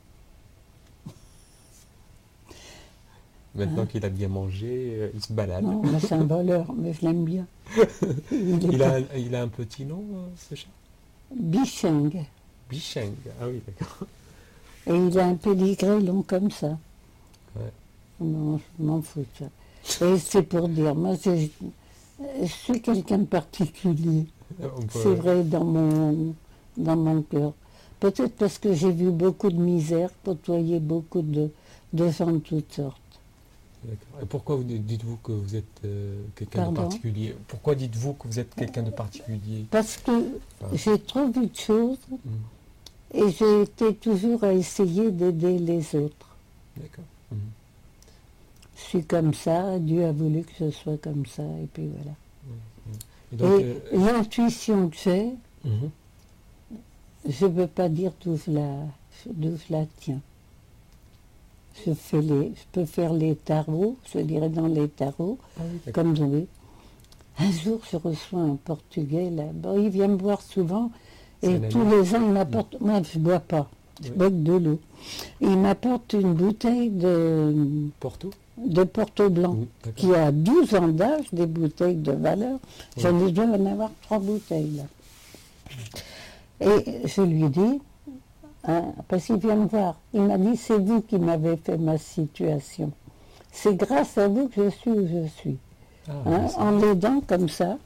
Maintenant qu'il a bien mangé, euh, il se balade. Non, mais c'est un voleur, mais je l'aime bien. Il est Il pas- a, il a un petit nom, euh, ce chat? Bicheng. Bicheng. Ah oui, d'accord. Et il a un pédigré long comme ça. Ouais. Non, je m'en fous de ça. Et c'est pour dire, moi, je, je suis quelqu'un de particulier. On peut- C'est vrai dans mon, dans mon cœur. Peut-être parce que j'ai vu beaucoup de misère, côtoyé beaucoup de, de gens de toutes sortes. D'accord. Et pourquoi vous dites-vous que vous êtes euh, quelqu'un de Pardon? particulier? Pourquoi dites-vous que vous êtes quelqu'un de particulier? Parce que Enfin, j'ai trop vu de choses hmm, et j'ai été toujours à essayer d'aider les autres. d'accord. Hmm, Je suis comme ça, Dieu a voulu que je sois comme ça, et puis voilà. Et donc, Et euh, l'intuition que j'ai, mhm, je ne veux pas dire d'où je la, d'où je la tiens. Je, fais les, je peux faire les tarots, je dirais dans les tarots, ah oui, d'accord. comme oui. Un jour, je reçois un Portugais là. Bon, il vient me voir souvent C'est et un tous ami. les ans, il m'apporte. Moi, je ne bois pas. Je Oui. bois que de l'eau. Il m'apporte une bouteille de, Porto? de Porto Blanc Oui, d'accord. qui a douze ans d'âge, des bouteilles de valeur. J'en ai dois en avoir trois bouteilles là. Et je lui dis, hein, parce qu'il vient me voir, il m'a dit c'est vous qui m'avez fait ma situation. C'est grâce à vous que je suis où je suis. Ah, Hein, oui, c'est- en l'aidant comme ça.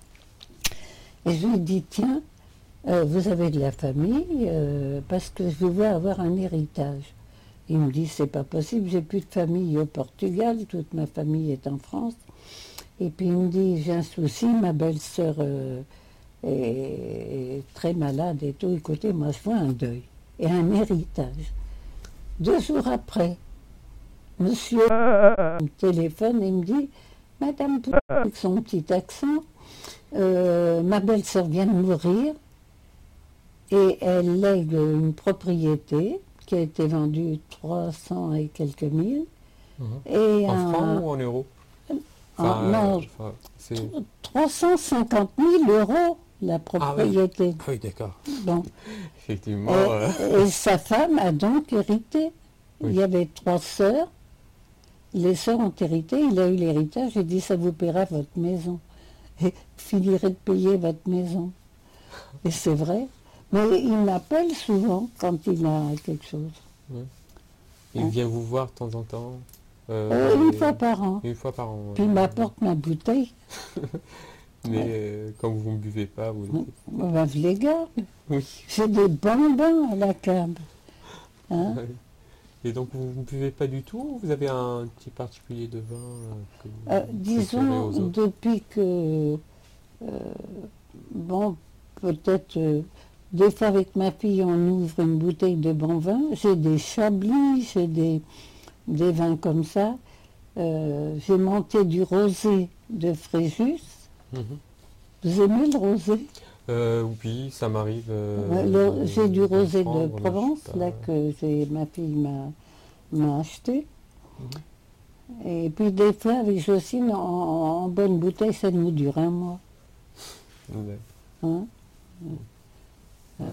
Et je lui dis, tiens, euh, vous avez de la famille, euh, parce que je veux avoir un héritage. Il me dit, c'est pas possible, j'ai plus de famille au Portugal, toute ma famille est en France. Et puis il me dit, j'ai un souci, ma belle-sœur euh, est, est très malade et tout. Écoutez, moi je vois un deuil et un héritage. Deux jours après, monsieur me téléphone et me dit, Madame Pou- avec son petit accent, euh, ma belle-sœur vient de mourir et elle lègue une propriété qui a été vendue trois cents et quelques mille. Mhm. Et En un- francs ou en euros? en- Enfin, non, euh, enfin, c'est... trois cent cinquante mille euros la propriété. Ah oui, d'accord. Bon. Effectivement. Et, euh, et sa femme a donc hérité. Oui. Il y avait trois sœurs. Les sœurs ont hérité. Il a eu l'héritage. J'ai dit, ça vous paiera votre maison. Et vous finirez de payer votre maison. Et c'est vrai. Mais il m'appelle souvent quand il a quelque chose. Il vient vous voir de temps en temps? euh, Euh, une et- fois par an. Une fois par an. ouais. Puis il m'apporte ma bouteille. Mais euh, quand vous ne buvez pas, vous... Bon, ben, je les garde. Oui. J'ai des bonbons à la cave. Hein? Ouais. Et donc vous ne buvez pas du tout? Ou vous avez un petit particulier de vin euh, que vous Euh, préférez disons, aux autres? depuis que, euh, bon, peut-être, euh, des fois avec ma fille, on ouvre une bouteille de bon vin. J'ai des chablis, j'ai des, des vins comme ça. Euh, j'ai monté du rosé de Fréjus. Mhm. Vous aimez le rosé? Euh, oui, ça m'arrive. euh, Ouais, le- J'ai du d'en rosé de prendre, là, je Provence, sais pas. là, que j'ai, ma fille m'a, m'a acheté. Et puis des fois, avec Jocelyne, en, en bonne bouteille, ça nous dure un mois. Ouais. Hein? Euh,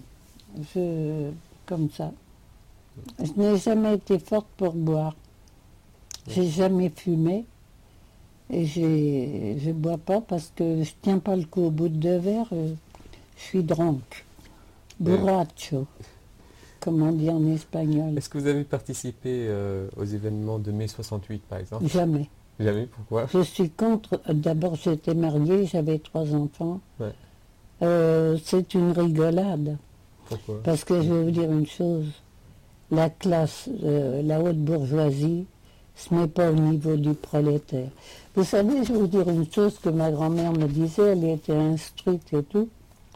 je, comme ça. Je n'ai jamais été forte pour boire. J'ai jamais fumé. Et j'ai- je ne bois pas parce que je ne tiens pas le coup. Au bout de deux verres, euh, je suis dronque. Borracho, comme on dit en espagnol. Est-ce que vous avez participé euh, aux événements de mai soixante-huit, par exemple? Jamais. Jamais, pourquoi? Je suis contre. D'abord, j'étais mariée, j'avais trois enfants. Ouais. Euh, c'est une rigolade. Pourquoi? Parce que je vais vous dire une chose. La classe, euh, la haute bourgeoisie, ce n'est pas au niveau du prolétaire. Vous savez, je vais vous dire une chose que ma grand-mère me disait, elle était instruite et tout.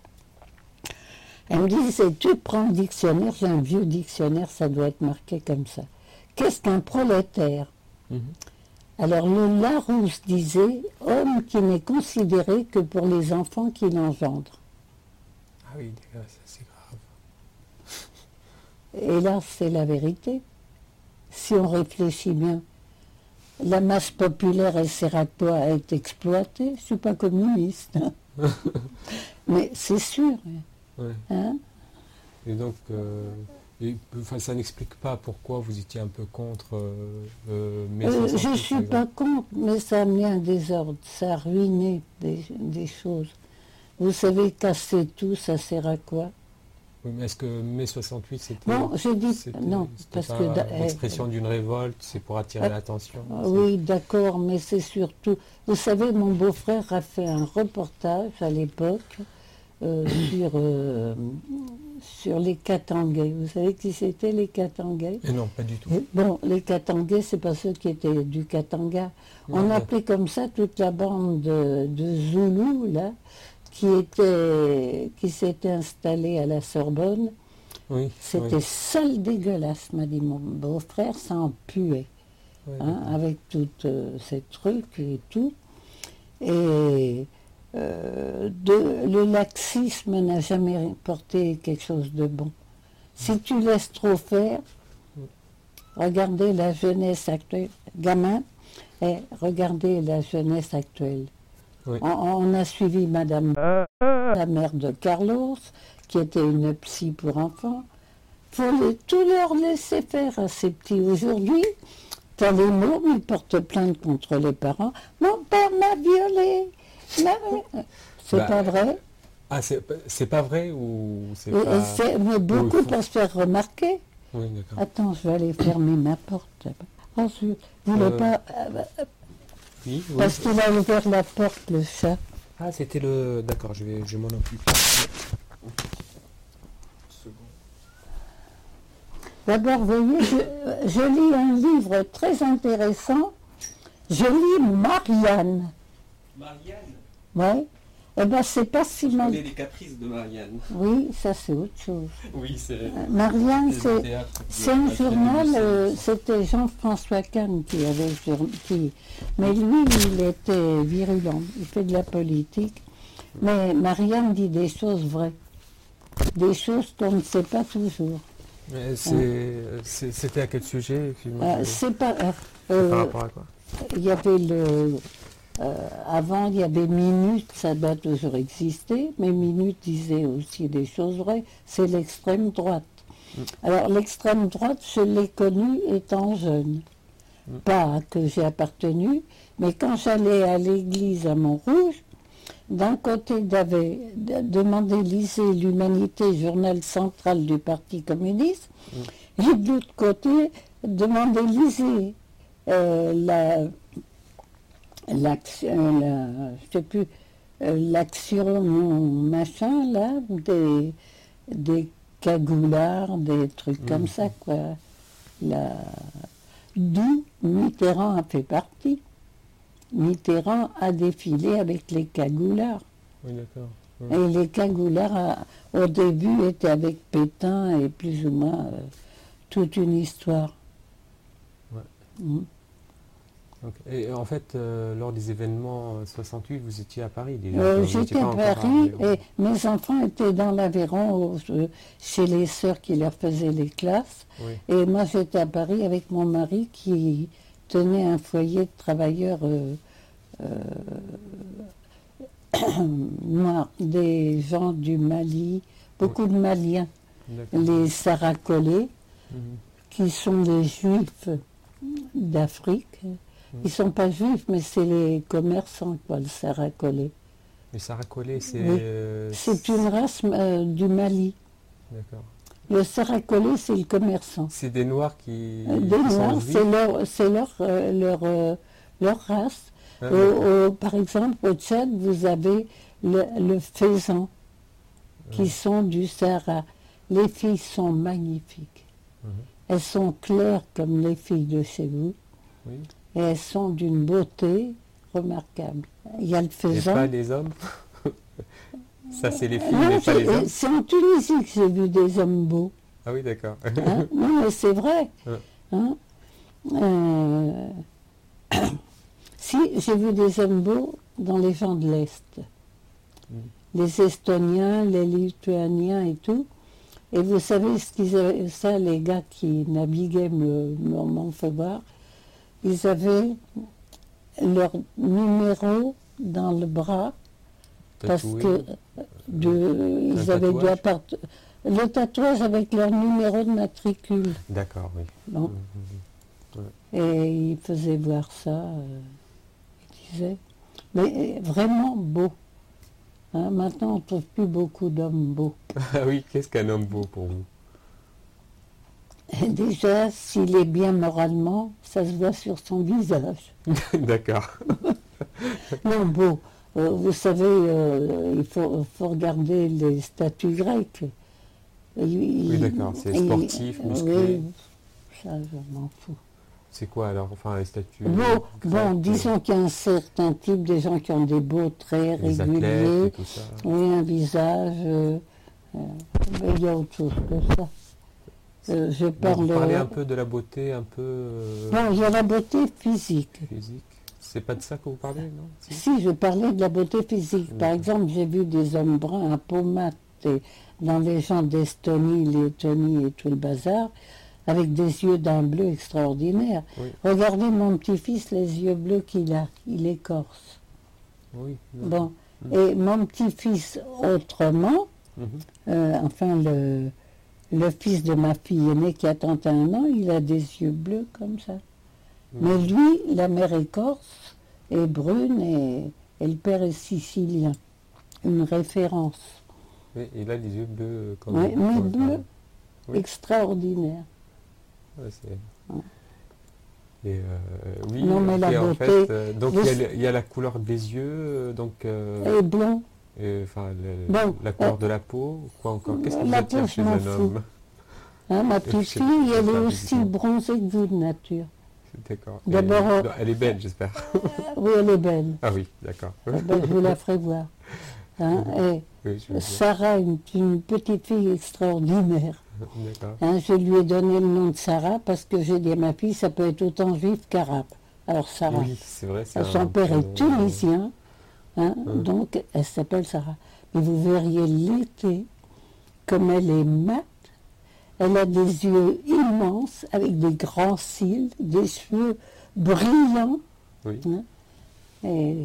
Elle me disait, tu prends le dictionnaire, j'ai un vieux dictionnaire, ça doit être marqué comme ça. Qu'est-ce qu'un prolétaire? Mhm. Alors le Larousse disait, homme qui n'est considéré que pour les enfants qu'il engendre. Ah oui, d'accord, ça, c'est grave. Et là, c'est la vérité. Si on réfléchit bien, la masse populaire, elle sert à quoi? À être exploitée. Je ne suis pas communiste. Mais c'est sûr. Ouais. Hein? Et donc, euh, et, enfin, ça n'explique pas pourquoi vous étiez un peu contre euh, euh, mai Euh, soixante-huit, je ne par suis exemple. pas contre, mais ça a mis un désordre. Ça a ruiné des, des choses. Vous savez, casser tout, ça sert à quoi? Oui, mais est-ce que mai soixante-huit, c'était... Non, je dis c'était- non, c'était parce pas que da- l'expression d'une révolte, c'est pour attirer Ah, l'attention? Ah oui, d'accord, mais c'est surtout... Vous savez, mon beau-frère a fait un reportage à l'époque euh, sur euh, sur les Katangais. Vous savez qui c'était les Katangais? Et non, pas du tout. Et bon, les Katangais, c'est pas ceux qui étaient du Katanga. On Non, appelait comme ça toute la bande de, de Zoulous, là, qui était, qui s'était installée à la Sorbonne. Oui, C'était oui. sale dégueulasse, m'a dit mon beau-frère, ça en puait, Oui, hein, d'accord. avec tous euh, ces trucs et tout. Et euh, de, le laxisme n'a jamais porté quelque chose de bon. Si tu laisses trop faire, regardez la jeunesse actuelle, gamin, et regardez la jeunesse actuelle. Oui. On, on a suivi Madame, la mère de Carlos, qui était une psy pour enfants. Il faut les- tout leur laisser faire à ces petits. Aujourd'hui, t'as les mots, ils portent plainte contre les parents. Mon père m'a violée. Ma- C'est Bah, pas vrai. Ah, c'est c'est pas vrai ou c'est Et- et pas... c'est- mais beaucoup faut- peuvent se faire remarquer. Oui, d'accord. Attends, je vais aller fermer ma porte. Ensuite, vous voulez Euh, pas... euh, Oui, oui. Parce qu'il a ouvert la porte, le chat. Ah, c'était le... D'accord, je vais, je m'en occupe. D'abord, vous voyez, je, je lis un livre très intéressant. Je lis Marianne. Marianne, Ouais. Eh bien, c'est pas si je mal. connais les caprices de Marianne. Oui, ça c'est autre chose. Oui, c'est Euh, Marianne, c'est le c'est théâtre de c'est un Alfred journal, de Musset. euh, c'était Jean-François Kahn qui avait le jour- qui, mais lui, il était virulent, il fait de la politique. Mais Marianne dit des choses vraies, des choses qu'on ne sait pas toujours. Mais c'est- c'est- C'était à quel sujet? Excuse-moi, Euh, je- c'est pas. euh, c'est euh, par rapport à quoi? Il y avait le. euh, avant, il y avait Minute, ça doit toujours exister, mais Minute disait aussi des choses vraies. C'est l'extrême droite. Alors, l'extrême droite, je l'ai connue étant jeune. Pas que j'ai appartenu, mais quand j'allais à l'église à Montrouge, d'un côté, il avait d- demandé lisez l'Humanité, journal central du Parti communiste, et de l'autre côté, demandé lisez euh, la, l'action, la, je sais plus, euh, l'action machin là, des, des cagoulards, des trucs comme ça quoi. La, d'où Mitterrand a fait partie. Mitterrand a défilé avec les cagoulards. Oui, d'accord. Et les cagoulards, a- au début, étaient avec Pétain et plus ou moins euh, toute une histoire. Ouais. Mm. Donc, et en fait, euh, lors des événements euh, soixante-huit, vous étiez à Paris déjà? Euh, Enfin, vous étiez J'étais pas à encore Paris Aveyron. et mes enfants étaient dans l'Aveyron au- euh, chez les sœurs qui leur faisaient les classes. Oui, Et moi, j'étais à Paris avec mon mari qui tenait un foyer de travailleurs euh, euh, noirs, des gens du Mali, beaucoup de Maliens, d'accord. les Saracolais, Mhm. qui sont des juifs d'Afrique. Ils ne sont pas juifs, mais c'est les commerçants, quoi, le Saracolais. Mais Sarah Collet, c'est... Oui. euh, C'est une race euh, du Mali. D'accord. Le Saracolais, c'est le commerçant. C'est des Noirs qui... Euh, Des qui sont Noirs, juifs? c'est leur, c'est leur, euh, leur, euh, leur race. Ah, Au- d'accord. au- par exemple, au Tchad, vous avez le, le faisan, qui Ouais. sont du Sahara. Les filles sont magnifiques. Mhm. Elles sont claires comme les filles de chez vous. Oui. Et elles sont d'une beauté remarquable. Il y a le Et faisan. pas les hommes? Ça, c'est les filles, Non, mais pas c'est les hommes? c'est en Tunisie que j'ai vu des hommes beaux. Ah oui, d'accord. Hein. Non, mais c'est vrai. Ouais. Hein. Euh, Si, j'ai vu des hommes beaux dans les gens de l'Est. Mm. Les Estoniens, les Lituaniens et tout. Et vous savez ce qu'ils avaient, ça, les gars qui naviguaient me- me- m'ont fait voir. Ils avaient leur numéro dans le bras parce Tatoué. que de, ils Un avaient dû tatouage. appart- le tatouage avec leur numéro de matricule. D'accord, oui. Bon. Mhm. Et il faisait voir ça. euh, il disait. Mais euh, vraiment beau. Hein, maintenant, on ne trouve plus beaucoup d'hommes beaux. Ah oui, qu'est-ce qu'un homme beau pour vous? Et déjà, s'il est bien moralement, ça se voit sur son visage. D'accord. Non, beau. Euh, vous savez, euh, il faut, faut regarder les statues grecques. il- Oui, d'accord, c'est il- sportif, musclé. Oui, ça, je m'en fous. C'est quoi alors? Enfin, les statues Bon, bon, grecques, disons qu'il y a un certain type, des gens qui ont des beaux traits les athlètes réguliers, et tout ça. oui, un visage, euh, euh, mais il y a autre chose que ça. Euh, je Bon, parle... vous parlez un peu de la beauté, un peu euh, Non, il y a la beauté physique. physique. C'est pas de ça que vous parlez, non? Si. Si, je parlais de la beauté physique. Par Mhm. exemple, j'ai vu des hommes bruns à peau mate et dans les gens d'Estonie, Lettonie et tout le bazar, avec des yeux d'un bleu extraordinaire. Oui. Regardez mon petit-fils, les yeux bleus qu'il a. Il est corse. Oui. Bon. Mhm. Et mon petit-fils, autrement, Mhm. euh, enfin, le, le fils de ma fille aînée qui a trente et un ans, il a des yeux bleus comme ça. Mais lui, la mère est corse, est brune et, et le père est sicilien. Une référence. Oui, il a les yeux bleus comme. Oui, mais comme- bleu, Oui. extraordinaire. Ouais, c'est- Ouais. Et euh, oui, Non, mais la et en beauté, fait, euh, donc il y, a le- le- il y a la couleur des yeux, euh, donc euh, Et blond. et, enfin le- Bon, la couleur euh, de la peau, quoi encore? Qu'est-ce qui vous la attire peau, chez je m'en un fous. homme? Hein, ma Je petite sais fille, pas, elle est pas aussi physiquement. bronzée que vous de nature. D'accord. D'abord, Et- euh, non, elle est belle, j'espère. Oui, elle est belle. Ah oui, d'accord. Ah ben, je vous la ferai voir. Hein, et Oui, je veux bien. Sarah, une, une petite fille extraordinaire. D'accord. Hein, je lui ai donné le nom de Sarah parce que j'ai dit à ma fille, ça peut être autant juif qu'arabe. Alors Sarah, Oui, c'est vrai. c'est son un père prénom, est tunisien, hein, Hum. donc elle s'appelle Sarah. Mais vous verriez l'été, comme elle est mate, elle a des yeux immenses avec des grands cils, des cheveux brillants. euh, Oui. Hein, et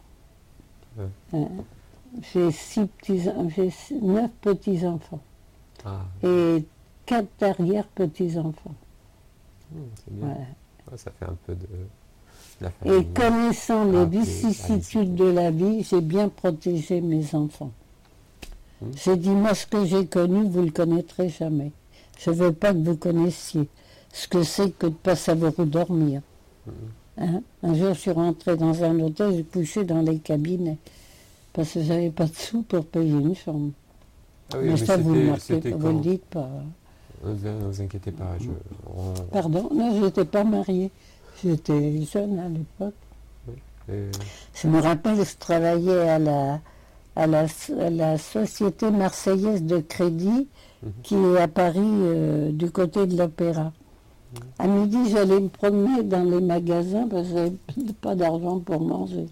Ouais. hein, j'ai six petits, j'ai six- neuf petits enfants Ah, et quatre arrière petits enfants. hum, c'est bien. Ouais. Ouais, ça fait un peu de, de la Et famille. connaissant les Ah, puis, vicissitudes allez-y. de la vie, j'ai bien protégé mes enfants. Hmm. J'ai dit, moi, ce que j'ai connu, vous ne le connaîtrez jamais. Je ne veux pas que vous connaissiez ce que c'est que de ne pas savoir où dormir. Mhm. Hein? Un jour, je suis rentrée dans un hôtel, j'ai couché dans les cabinets, parce que je n'avais pas de sous pour payer une chambre. Ah oui, mais, ça, vous ne c'était- marquez c'était pas, vous ne quand? le dites pas. Ne vous, ne vous inquiétez pas. Je, on- Pardon, non, je n'étais pas mariée. J'étais jeune à l'époque. euh, Je me rappelle, je travaillais à la, à la, à la Société Marseillaise de Crédit, Mhm. qui est à Paris, euh, du côté de l'Opéra. À midi, j'allais me promener dans les magasins parce que j'avais pas d'argent pour manger.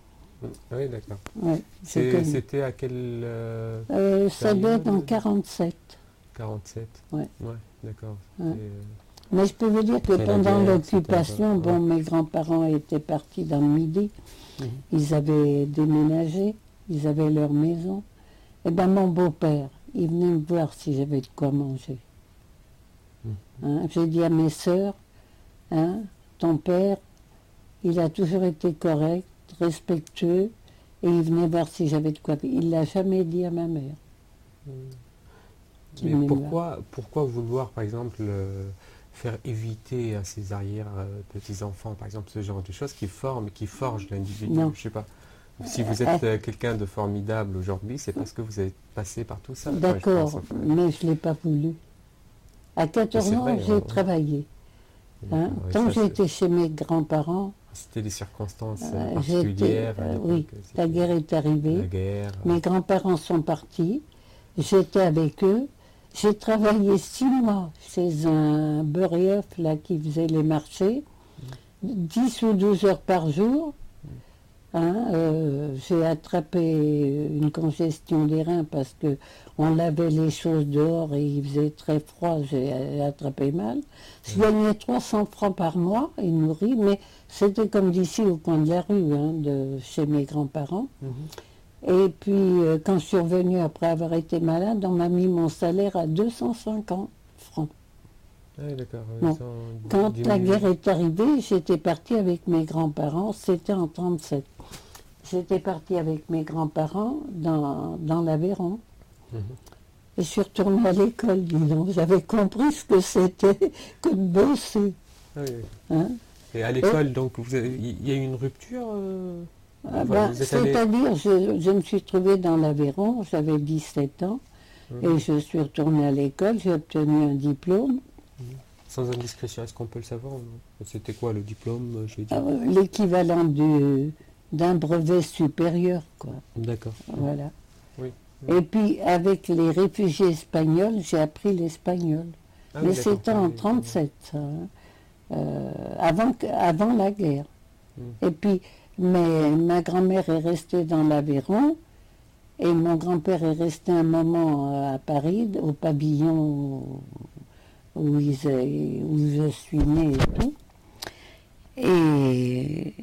ah oui, d'accord. Ouais, j'ai C'est- connu. C'était à quel euh, Euh, ça doit être en période quarante-sept. quarante-sept. Ouais. Ouais, d'accord. Ouais. Et, euh, Mais je peux vous dire que Après la pendant guerre, l'occupation, et cetera, bon, ouais. mes grands-parents étaient partis dans le Midi. Mhm. Ils avaient déménagé, ils avaient leur maison. Et ben mon beau-père, il venait me voir si j'avais de quoi manger. Mhm. Hein, j'ai dit à mes sœurs, hein, ton père, il a toujours été correct, respectueux, et il venait voir si j'avais de quoi. Il l'a jamais dit à ma mère. Qui Mais venait me pourquoi, pourquoi vouloir, par exemple, euh, faire éviter à ses arrière-petits-enfants, par exemple, ce genre de choses qui forment, qui forgent l'individu? Non. Je sais pas. Si vous êtes euh, quelqu'un de formidable aujourd'hui, c'est parce que vous avez passé par tout ça. Enfin, je D'accord, pense, enfin. mais je ne l'ai pas voulu. À quatorze c'est ans, vrai, j'ai hein. travaillé. Hein. D'accord, et Tant ça, que c'est- j'étais chez mes grands-parents, C'était des circonstances euh, euh, particulières. j'étais, à euh, l'époque, oui, c'était la guerre est arrivée. La guerre. Mes grands-parents sont partis, j'étais avec eux. J'ai travaillé six mois chez un beurre là qui faisait les marchés, dix ou douze heures par jour. Hein, euh, j'ai attrapé une congestion des reins parce que on lavait les choses dehors et il faisait très froid, j'ai attrapé mal. Je gagnais trois cents francs par mois et nourri, mais c'était comme d'ici au coin de la rue, hein, de chez mes grands-parents. Mhm. Et puis, euh, quand je suis revenue après avoir été malade, on m'a mis mon salaire à deux cent cinquante francs. Ah oui, d'accord. Non. ils ont Quand la diminué. guerre est arrivée, j'étais partie avec mes grands-parents, c'était en trente-sept. J'étais partie avec mes grands-parents dans, dans l'Aveyron. Mhm. Et je suis retournée à l'école, dis donc. J'avais compris ce que c'était que de bosser. Ah oui. Hein. Et à l'école, donc, vous avez- il y a eu une rupture euh, Ah enfin, ben, vous êtes allé- c'est-à-dire, je, je me suis trouvée dans l'Aveyron, j'avais dix-sept ans, Mhm. Et je suis retournée à l'école, j'ai obtenu un diplôme. Sans indiscrétion, est-ce qu'on peut le savoir? C'était quoi le diplôme, je vais dire? Euh, l'équivalent du- d'un brevet supérieur, quoi. D'accord. Voilà. Oui. Et puis, avec les réfugiés espagnols, j'ai appris l'espagnol. Ah oui, Mais d'accord. c'était en trente-sept, ça, hein. Euh, avant, que- avant la guerre. Mm. Et puis, mais, ma grand-mère est restée dans l'Aveyron, et mon grand-père est resté un moment à Paris, au pavillon où, ils- où je suis née et tout. Et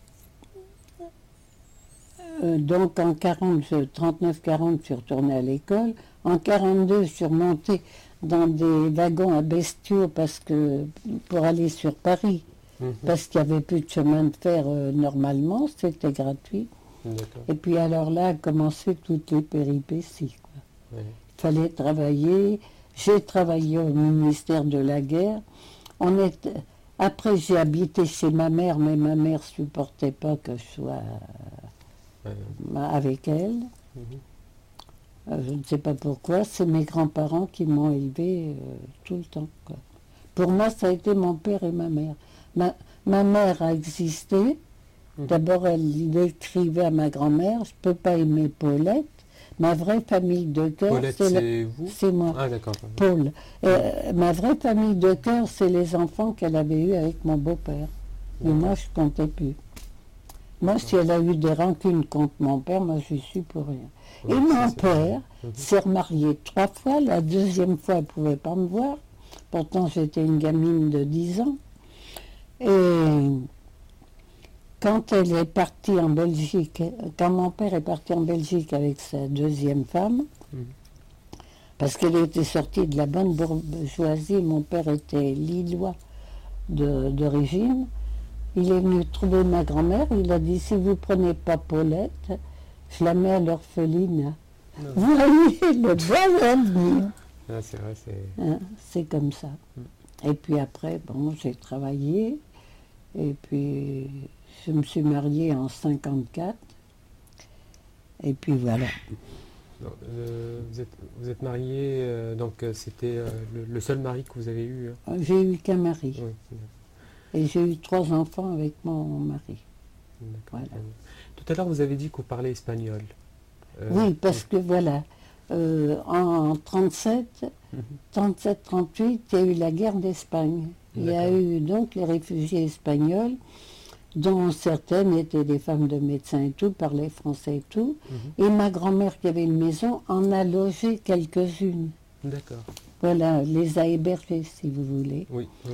euh, donc en quarante, trente-neuf quarante, je suis retournée à l'école. En quarante-deux, je suis remontée dans des wagons à bestiaux parce que, pour aller sur Paris, Mhm. parce qu'il n'y avait plus de chemin de fer euh, normalement, c'était gratuit. D'accord. Et puis alors là, a commencé toutes les péripéties, quoi. Ouais. Il fallait travailler. J'ai travaillé au ministère de la Guerre. On est... Après, j'ai habité chez ma mère, mais ma mère ne supportait pas que je sois Ouais. avec elle. Mhm. Euh, je ne sais pas pourquoi. C'est mes grands-parents qui m'ont élevé euh, tout le temps, quoi. Pour moi, ça a été mon père et ma mère. Ma, ma mère a existé. Mhm. D'abord, elle écrivait à ma grand-mère, je ne peux pas aimer Paulette. Ma vraie famille de cœur, Paulette, c'est la- c'est vous? c'est moi, Ah, d'accord. Paul. Euh, ma vraie famille de cœur, c'est les enfants qu'elle avait eus avec mon beau-père. Et moi, je ne comptais plus. Moi, si elle a eu des rancunes contre mon père, moi, je suis pour rien. Ouais, Et ça, mon c'est- père Mhm. s'est remarié trois fois. La deuxième fois, elle ne pouvait pas me voir. Pourtant, j'étais une gamine de dix ans. Et quand elle est partie en Belgique, quand mon père est parti en Belgique avec sa deuxième femme, Mhm. parce qu'elle était sortie de la bonne bourgeoisie, mon père était lillois de- d'origine, il est venu trouver ma grand-mère, il a dit, si vous ne prenez pas Paulette, je la mets à l'orphelinat. Non. Vous voyez le bon avenir. Ah, c'est vrai, c'est... Hein, c'est comme ça. Et puis après, bon, j'ai travaillé, et puis je me suis mariée en cinquante-quatre, et puis voilà. Non, euh, vous êtes, vous êtes marié, euh, donc euh, c'était euh, le, le seul mari que vous avez eu, hein? J'ai eu qu'un mari, Oui, et j'ai eu trois enfants avec mon mari. d'accord. Voilà. Tout à l'heure, vous avez dit qu'on parlait espagnol. Euh, Oui, parce que voilà, euh, en trente-sept, Mhm. trente-sept trente-huit, il y a eu la guerre d'Espagne. Il y a D'accord. eu donc les réfugiés espagnols, dont certaines étaient des femmes de médecins et tout, parlaient français et tout. Mhm. Et ma grand-mère qui avait une maison en a logé quelques-unes. D'accord. Voilà, les a hébergées, si vous voulez. Oui. oui.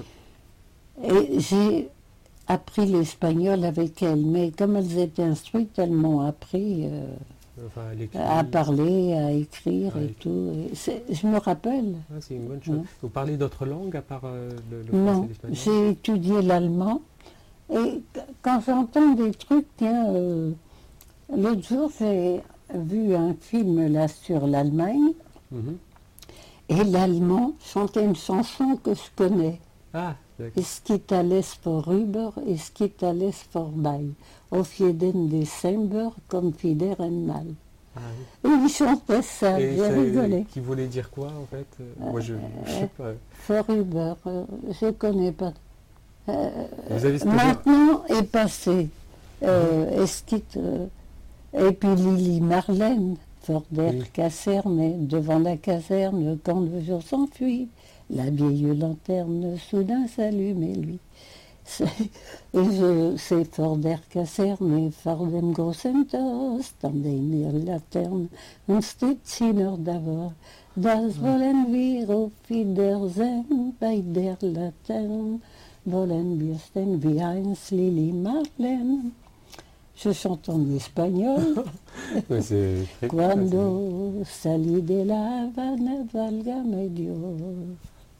Et j'ai appris l'espagnol avec elles, mais comme elles étaient instruites, elles m'ont appris euh, Enfin, l'écrit. à parler, à écrire Ah, et écrire. tout. Et c'est- je me rappelle. Ah, c'est une bonne chose. Ouais. Vous parlez d'autres langues à part euh, le, le français Non, et l'espagnol? j'ai étudié l'allemand. Et quand j'entends des trucs, tiens, euh, l'autre jour, j'ai vu un film là sur l'Allemagne, Mhm. et l'allemand chantait une chanson que je connais. Ah, d'accord. Es geht alles vorüber, es geht alles vorbei. Auf jeden Dezember kommt wieder einmal. Ah, oui. Et il chantait ça, Et j'ai ça, rigolé. qui voulait dire quoi en fait? Euh, Moi je, je sais pas. Vorüber, euh, je ne connais pas. Euh, Vous avez ce maintenant est passé. Euh, es geht, euh, et puis Lily Marlène, vor der Oui. Kaserne, devant la caserne, quand le jour s'enfuit, la vieille lanterne soudain s'allume et lui. C'est et je- c'est vor der Kaserne, vor dem großen Tor, stand eine Laterne und steht sie noch davor. Das wollen wir auf Wiedersehen bei der Laterne. Wollen wir denn wie einst Lily Marlène. Je chante en espagnol. Ouais, c'est très bien, ça, Cuando salí de la Habana, válgame Dios.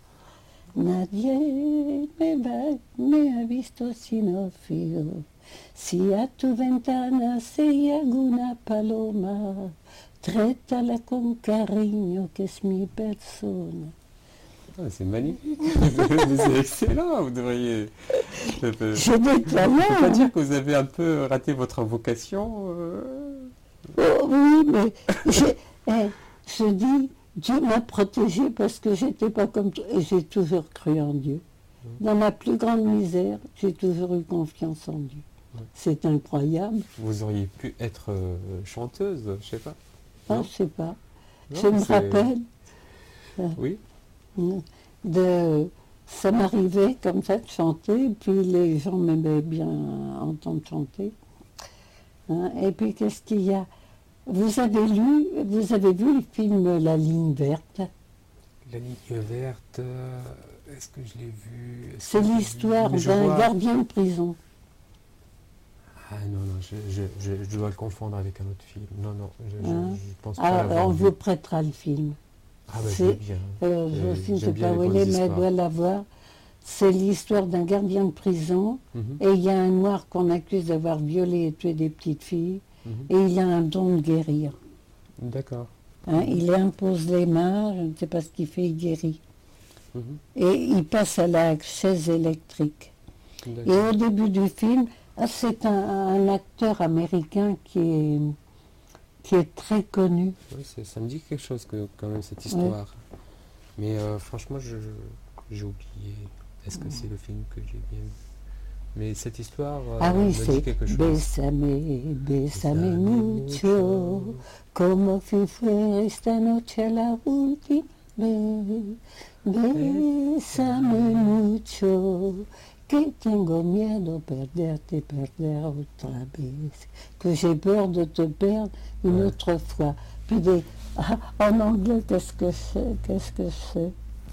Nadie me, va, me ha visto sino fío. Si a tu ventana se llega una paloma, trétala con cariño que es mi persona. c'est- ah, c'est magnifique. Mais c'est excellent. Vous devriez. Je peux, J'ai des je peux pas talents. dire que vous avez un peu raté votre vocation. euh. Oh, oui, mais j'ai- eh, je dis, Dieu m'a protégée parce que j'étais pas comme toi et j'ai toujours cru en Dieu. Dans ma plus grande misère, j'ai toujours eu confiance en Dieu. Ouais. C'est incroyable. Vous auriez pu être euh, chanteuse, je sais pas. Ah, Non je sais pas. Non, je me c'est- rappelle, Oui. de, ça m'arrivait comme ça de chanter, puis les gens m'aimaient bien entendre chanter. Hein, et puis qu'est-ce qu'il y a? Vous avez lu, vous avez vu le film La Ligne Verte? La ligne verte, euh, est-ce que je l'ai vu? Est-ce C'est que je l'ai vu l'histoire Mais je d'un vois- gardien de prison. Ah non, non, je, je, je, je dois le confondre avec un autre film. Non, non, je, je, Hein? je pense pas Ah, l'avoir on vu. vous prêtera le film. Ah bah je c'est- veux bien. Euh, Euh, Jocelyne, je ne j'aime sais bien pas les où elle bonnes est, mais elle histoires. doit la voir. C'est l'histoire d'un gardien de prison, Mhm, et il y a un noir qu'on accuse d'avoir violé et tué des petites filles, mhm. et il a un don de guérir. D'accord. Hein, il impose les mains, je ne sais pas ce qu'il fait, il guérit. Mhm, Et il passe à la chaise électrique. Et d'accord. au début du film, ah, c'est un, un acteur américain qui est, qui est très connu. Oui, c'est- ça me dit quelque chose que, quand même cette histoire. Mais euh, franchement, je, j'ai oublié. Est-ce que c'est le film que j'ai bien vu? Mais cette histoire euh, Ah oui, me c'est dit quelque chose. Bésame, bésame mucho, como si fuera esta noche la última vez. Bésame mucho, que tengo miedo perderte, perder otra vez. Que j'ai peur de te perdre une Ouais. autre fois. Puis des, ah, en anglais, qu'est-ce que c'est? Qu'est-ce que c'est?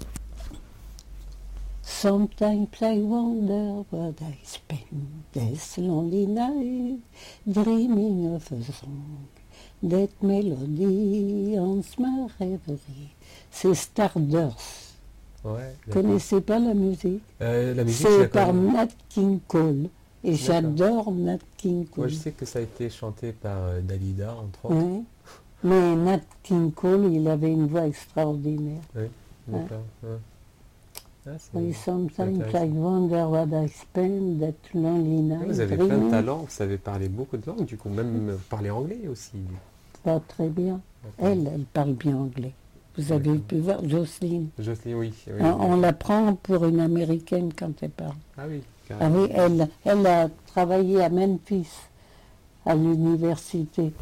Sometimes I wonder what I spend this lonely night dreaming of a song. That melody haunts my reverie. C'est Stardust. Ouais, Vous d'accord. connaissez pas la musique? Euh, la musique, je la C'est par connais. Nat King Cole. Et D'accord. j'adore Nat King Moi, Cole. je sais que ça a été chanté par euh, Dalida, entre autres. Ouais. Mais Nat King Cole, il avait une voix extraordinaire. D'accord. Ouais. Ah, c'est- Oui, c'est sometimes I intéressant. wonder what I spend that lonely night Vous avez plein de dreaming. talents, vous savez parler beaucoup de langues, du coup, même euh, parler anglais aussi. Pas très bien. D'accord. Elle, elle parle bien anglais. Vous avez D'accord. pu voir Jocelyne. Jocelyne, oui. oui, On, on oui. la prend pour une américaine quand elle parle. Ah oui, Ah carrément. oui, elle, elle a travaillé à Memphis, à l'université.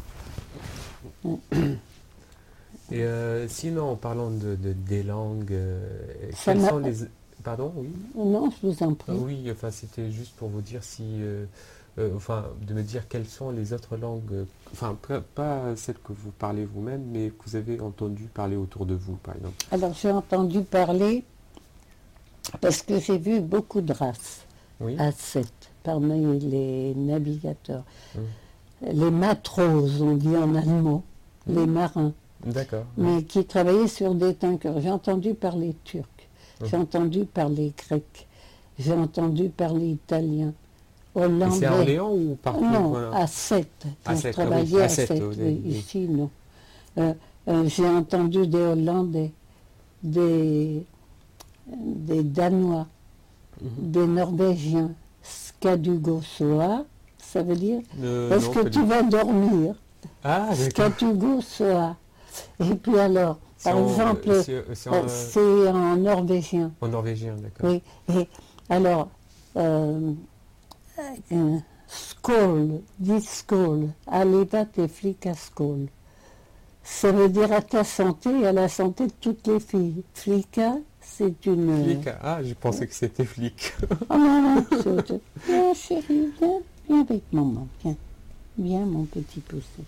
Et euh, sinon, en parlant de, de- des langues, euh, Ça quelles m'a- sont les... Pardon, oui. Non, je vous en Ah prie. oui, enfin, c'était juste pour vous dire si... euh, euh, enfin, de me dire quelles sont les autres langues, euh, enfin, pas, pas celles que vous parlez vous-même, mais que vous avez entendu parler autour de vous, par exemple. Alors j'ai entendu parler, parce que j'ai vu beaucoup de races Oui. à sept parmi les navigateurs. Hum. Les matroses, on dit en allemand, Hum. les marins. D'accord. Mais qui travaillaient sur des tankers. J'ai entendu parler turc, j'ai Mhm. entendu parler grec, j'ai entendu parler italien, Et hollandais. c'est à Orléans ou partout? Non, voilà. à sept. À Quand je Sète, ah oui, travaillais à à Sète, sept. oui, oui, oui. ici, non. Euh, euh, j'ai entendu des Hollandais, des, des Danois, Mhm. des Norvégiens, Skadugosoa, ça veut dire Euh, est-ce non, que pas tu du- vas dormir? Ah, d'accord. Skadugosoa. Et puis alors, C'est par en- exemple, c'est- c'est en, euh, c'est en norvégien. en norvégien, d'accord. Oui. Et alors, euh, euh, skål, dit skål, allez va tes flics à skål. Ça veut dire à ta santé et à la santé de toutes les filles. Flika, c'est une... Flic, ah, je pensais que c'était flic. Oh non, non, c'est... Oh, chérie, viens, viens avec maman, viens. Viens, mon petit poussé.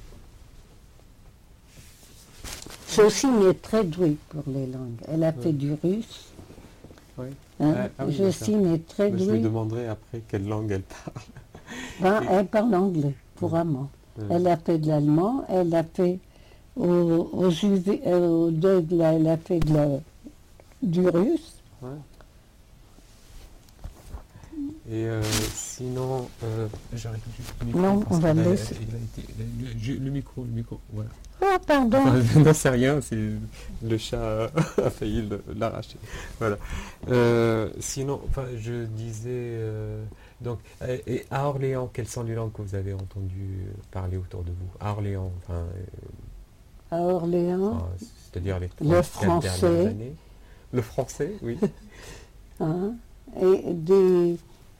Jocelyne est très douée pour les langues. Elle a Ouais. fait du russe. Oui. Hein. Ah, ah oui, Jocelyne est très Je lui douée. demanderai après quelle langue elle parle. Ben, elle parle anglais couramment. Ouais. Elle a fait de l'allemand, elle a fait au, aux U V, euh, au Deuil, là, elle a fait de la- du russe. Ouais. Et euh, sinon, euh, j'arrive juste le micro. Non, parce on va qu'il le a- laisser. il a été- le, je- le micro, le micro, voilà. Oh, pardon. Enfin, non, c'est rien, c'est le chat a failli le- l'arracher. Voilà. Euh, sinon, enfin, je disais, euh, donc, euh, et à Orléans, quelles sont les langues que vous avez entendu parler autour de vous? À Orléans, enfin, euh, À Orléans, enfin, c'est-à-dire les Le trente-quatre dernières français. années. Le français, oui. hein, et des,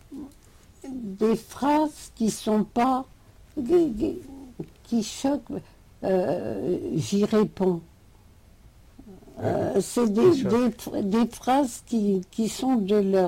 des phrases qui sont pas, qui, qui choquent. Euh, J'y réponds. Euh, c'est des, Qui choquent. des, des phrases qui, qui sont de leur...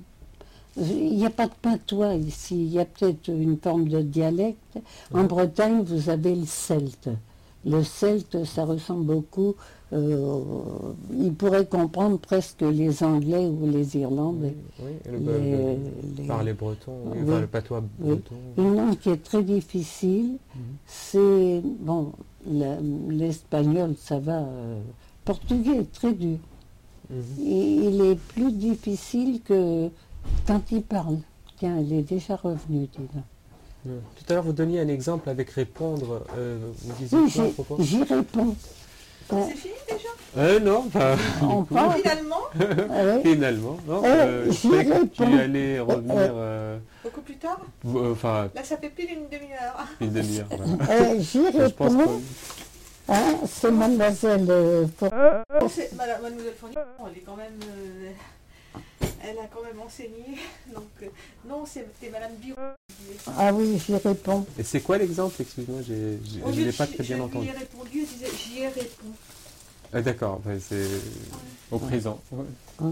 Il n'y a pas de patois ici, il y a peut-être une forme de dialecte. En Ouais. Bretagne, vous avez le celte. Le celte, ça ressemble beaucoup. Euh, ils pourraient comprendre presque les Anglais ou les Irlandais. Oui, oui, le, Les- le- les- par les Bretons, oui, Oui. enfin, le patois Oui. breton. Une langue qui est très difficile, Mhm. c'est... Bon, la- l'espagnol, ça va. euh, portugais, très dur. Mhm. Et il est plus difficile que quand il parle. Tiens, elle est déjà revenue, dis donc. Ouais. Tout à l'heure, vous donniez un exemple avec répondre. euh, vous disiez Oui, quoi à j'y- propos j'y réponds. Euh, C'est fini déjà euh, Non, enfin, on parle. Finalement, Ah ouais. finalement. Non, Euh, euh, je j'y croyais que tu réponds. allais revenir. euh, beaucoup plus tard. euh, Enfin, Là, ça fait plus d'une demi-heure. une demi-heure. Voilà. Euh, J'y Je pense réponds. que- Hein, c'est mademoiselle euh, For- C'est- Madame- Mademoiselle Fournier, elle est quand même... euh, elle a quand même enseigné. Donc, euh, non, c'était Madame Biron. Ah oui, j'y réponds. Et c'est quoi l'exemple? Excuse-moi, j'ai- j'ai- Au je lieu n'ai de pas j'y- très bien je entendu. lui ai répondu, elle disait j'y ai répondu. Ah, d'accord, ouais, c'est au présent. Ouais.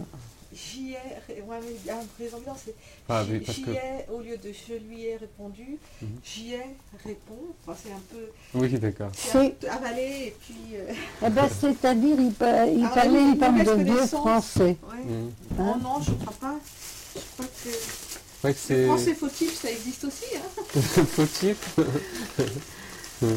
J'y ai, ré- ouais, mais un présent bien, c'est Ah, j'y oui, parce j'y que- ai, au lieu de je lui ai répondu, Mhm. j'y ai répond. Enfin, c'est un peu, Oui, d'accord. c'est un C'est- peu avalé et puis. euh, Eh ben, c'est-à-dire, il, pa- il Ah, parlait oui, une forme mauvaise de vieux connaissance. français. ouais. Mhm. Non, Hein non, je crois pas. Je crois que C'est vrai que le c'est français fautif, ça existe aussi. Hein. fautif. Oui.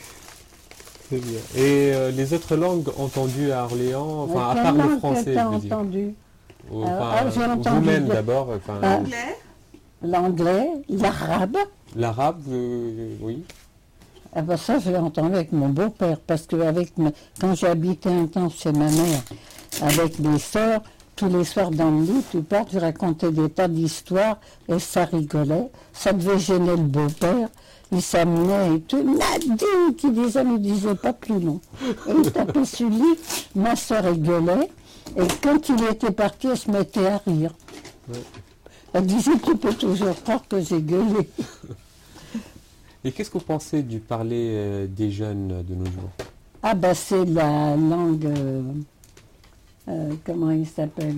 C'est bien. Et euh, les autres langues entendues à Orléans, enfin, à Quelle part le langue français, que je t'as veux dire. entendu? Ou, Ah, enfin, ah, j'ai entendu vous-même de- d'abord, enfin, Ah. Anglais, L'anglais, l'arabe. l'arabe, euh, oui. Ah ben ça, je l'ai entendu avec mon beau-père, parce que avec ma- quand j'ai habité un temps chez ma mère, avec mes sœurs, tous les soirs dans le lit, tu parles, je racontais des tas d'histoires, et ça rigolait. Ça devait gêner le beau-père. Il s'amenait et tout. Nadine, qui disait, mais il disait pas plus long. Et il tapait sur le lit, ma sœur rigolait, et quand il était parti, elle se mettait à rire. Ouais. Elle disait, tu peux toujours croire que j'ai gueulé. Et qu'est-ce que vous pensez du parler euh, des jeunes de nos jours? Ah ben c'est la langue, euh, euh, comment il s'appelle?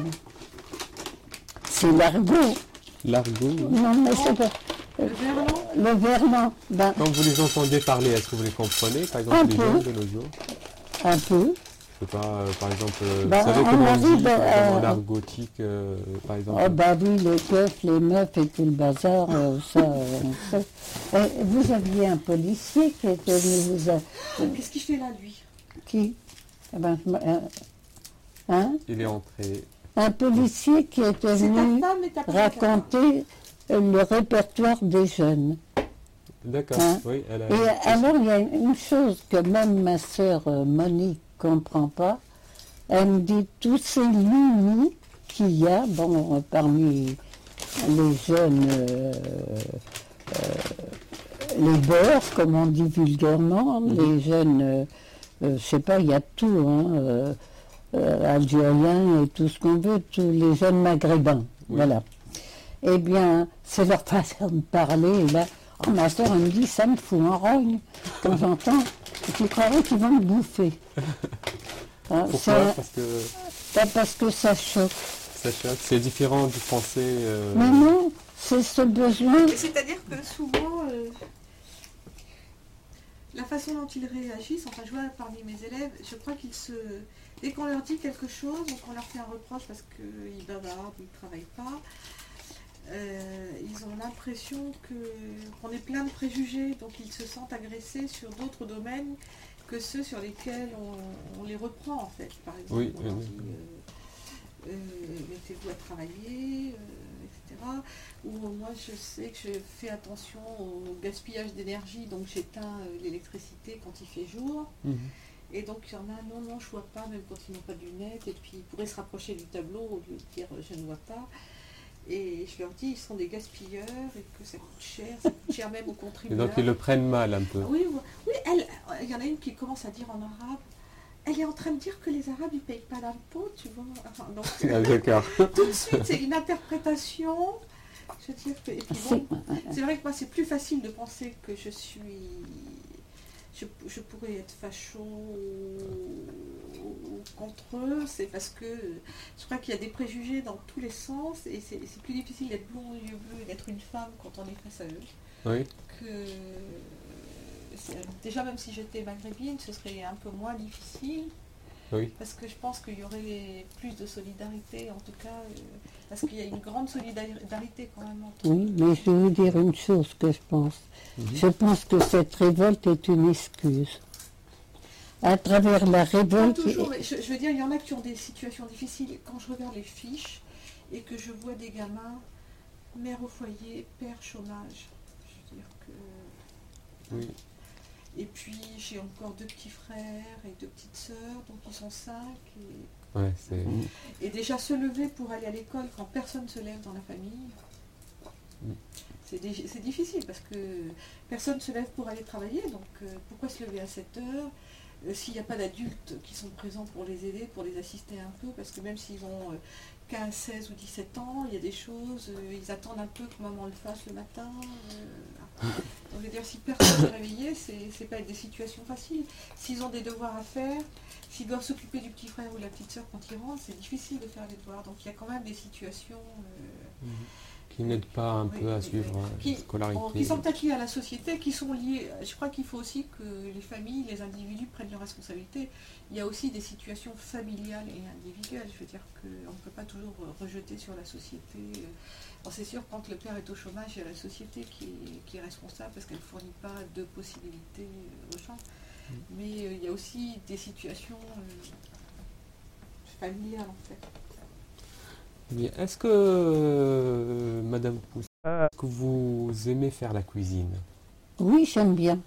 C'est l'argot. L'argot, oui. Non mais c'est pas... le verlan. Le verlan, ben, Quand vous les entendez parler, est-ce que vous les comprenez, par exemple, Un les peu. jeunes de nos jours? un peu. Je sais pas, euh, par exemple, euh, Bah, vous savez on comment on arrive dit, par exemple, à- en argotique, euh, par exemple? Oh bah oui, les keufs, les meufs et tout le bazar, euh, ça, euh, on sait. Et vous aviez un policier qui était venu vous... a- Qu'est-ce qu'il fait là, lui? Qui Eh ben, euh, hein Il est entré. Un policier qui était C'est ta venu femme et ta préférée. raconter euh, le répertoire des jeunes. D'accord, Hein? oui, elle a... Et alors, il y a une chose que même ma sœur euh, Monique ne comprend pas. Elle me dit tous ces lunis qu'il y a, bon, euh, parmi les jeunes, euh, euh, les beurs, comme on dit vulgairement, Mhm. les jeunes, euh, euh, je sais pas, il y a tout, hein, euh, euh, algériens et tout ce qu'on veut, tous les jeunes maghrébins, Oui. voilà. Eh bien, c'est leur façon de parler, et là. Oh, ma soeur, elle me dit, ça me fout en rogne quand j'entends. Tu croirais qu'ils vont me bouffer. Hein, Pourquoi? c'est- Parce que pas parce que ça choque. ça choque. C'est différent du français. euh, Mais non, c'est ce besoin. Et c'est-à-dire que souvent, euh, la façon dont ils réagissent, enfin je vois parmi mes élèves, je crois qu'ils se... Dès qu'on leur dit quelque chose ou qu'on leur fait un reproche parce qu'ils bavardent ou ils ne travaillent pas, euh, ils ont l'impression que, qu'on est plein de préjugés, donc ils se sentent agressés sur d'autres domaines que ceux sur lesquels on, on les reprend en fait. Par exemple, Oui, on leur oui, dit oui. euh, euh, mettez-vous à travailler, euh, et cetera. Ou moi je sais que je fais attention au gaspillage d'énergie, donc j'éteins euh, l'électricité quand il fait jour. mhm. Et donc il y en a, non, non, je vois pas, même quand ils n'ont pas de lunettes, et puis ils pourraient se rapprocher du tableau au lieu de dire euh, je ne vois pas. Et je leur dis, ils sont des gaspilleurs et que ça coûte cher, ça coûte cher même aux Et contribuables. donc ils le prennent mal un peu. Oui, oui, oui, elle, il y en a une qui commence à dire en arabe, elle est en train de dire que les Arabes, ils ne payent pas d'impôts, tu vois. Enfin, donc, Ah, d'accord. tout de suite, c'est une interprétation. Je veux dire que, et puis bon, c'est vrai que moi, c'est plus facile de penser que je suis... Je, je pourrais être facho ou contre eux, c'est parce que je crois qu'il y a des préjugés dans tous les sens et c'est c'est plus difficile d'être blond aux yeux bleus et d'être une femme quand on est face à eux. Oui. Que, déjà, même si j'étais maghrébine, ce serait un peu moins difficile. Oui. Parce que je pense qu'il y aurait plus de solidarité, en tout cas, euh, parce qu'il y a une grande solidarité quand même entre... Oui, mais je vais vous dire une chose que je pense. Mhm. Je pense que cette révolte est une excuse. À travers la Pas révolte... toujours, mais je, je veux dire, il y en a qui ont des situations difficiles. Quand je regarde les fiches et que je vois des gamins, mère au foyer, père chômage, je veux dire que... Oui. Et puis j'ai encore deux petits frères et deux petites sœurs, donc ils sont cinq. Et, Ouais, c'est... et déjà se lever pour aller à l'école quand personne ne se lève dans la famille, Mm. c'est dé- c'est difficile parce que personne ne se lève pour aller travailler, donc euh, pourquoi se lever à sept heures euh, s'il n'y a pas d'adultes qui sont présents pour les aider, pour les assister un peu, parce que même s'ils ont euh, quinze, seize ou dix-sept ans, il y a des choses, euh, ils attendent un peu que maman le fasse le matin. euh, voilà. Donc je veux dire, si personne n'est réveillé, c'est c'est pas des situations faciles. S'ils ont des devoirs à faire, s'ils doivent s'occuper du petit frère ou de la petite sœur quand ils rentrent, c'est difficile de faire les devoirs. Donc il y a quand même des situations euh, Qui n'aident pas un oui, peu à oui, suivre oui. euh, Qui, la scolarité. bon, qui sont peut-être liées à la société, qui sont liées. Je crois qu'il faut aussi que les familles, les individus prennent leurs responsabilités. Il y a aussi des situations familiales et individuelles. Je veux dire qu'on ne peut pas toujours rejeter sur la société. Bon, c'est sûr, quand le père est au chômage, il y a la société qui est, qui est responsable parce qu'elle ne fournit pas de possibilités aux gens. Mm. Mais euh, il y a aussi des situations euh, familiales en fait. Mais est-ce que, euh, Madame Pousse, est-ce que vous aimez faire la cuisine? Oui, j'aime bien.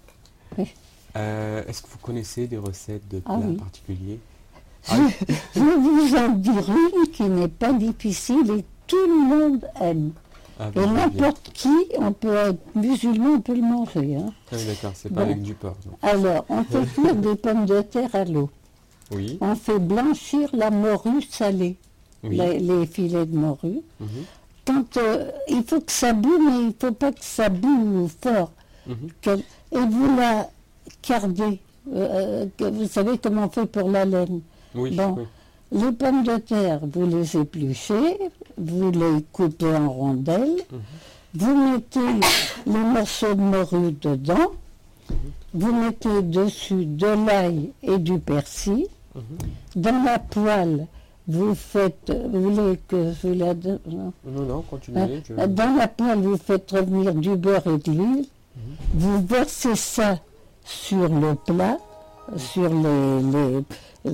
Euh, Est-ce que vous connaissez des recettes de plats Ah oui. particuliers? Je, je vais vous en dire une qui n'est pas difficile et tout le monde aime. Ah, Et vous aimez bien. n'importe qui, on peut être musulman, on peut le manger. Hein. Ah oui, d'accord, c'est pas Bon. avec du porc. non. Alors, on fait cuire des pommes de terre à l'eau. Oui, On fait blanchir la morue salée, oui. les, les filets de morue. Mhm, Quand euh, il faut que ça boue, mais il ne faut pas que ça boue fort. mhm. Que- et vous la cardez. Euh, que vous savez comment on fait pour la laine. Oui, Bon. oui. Les pommes de terre, vous les épluchez, vous les coupez en rondelles, Mhm. vous mettez les morceaux de morue dedans, vous mettez dessus de l'ail et du persil. Mhm. Dans la poêle, vous faites, vous voulez que je vous la donne, non? Non, non, continuez. je- Dans la poêle, vous faites revenir du beurre et de l'huile, vous versez ça sur le plat, sur les, les-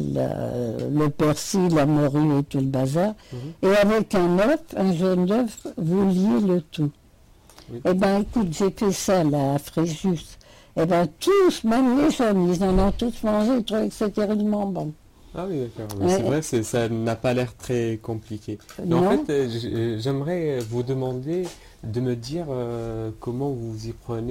la- le persil, la morue et tout le bazar, Mhm. et avec un œuf, un jaune d'œuf, vous liez le tout. Oui. Eh bien, écoute, j'ai fait ça là, à Fréjus. Eh bien, tous, même les jeunes, ils en ont tous mangé, ils trouvaient que c'était tellement bon. Ah oui, d'accord. Mais Ouais. C'est vrai, c'est- ça n'a pas l'air très compliqué. Mais en Non. fait, euh, j- euh, j'aimerais vous demander de me dire euh, comment vous y prenez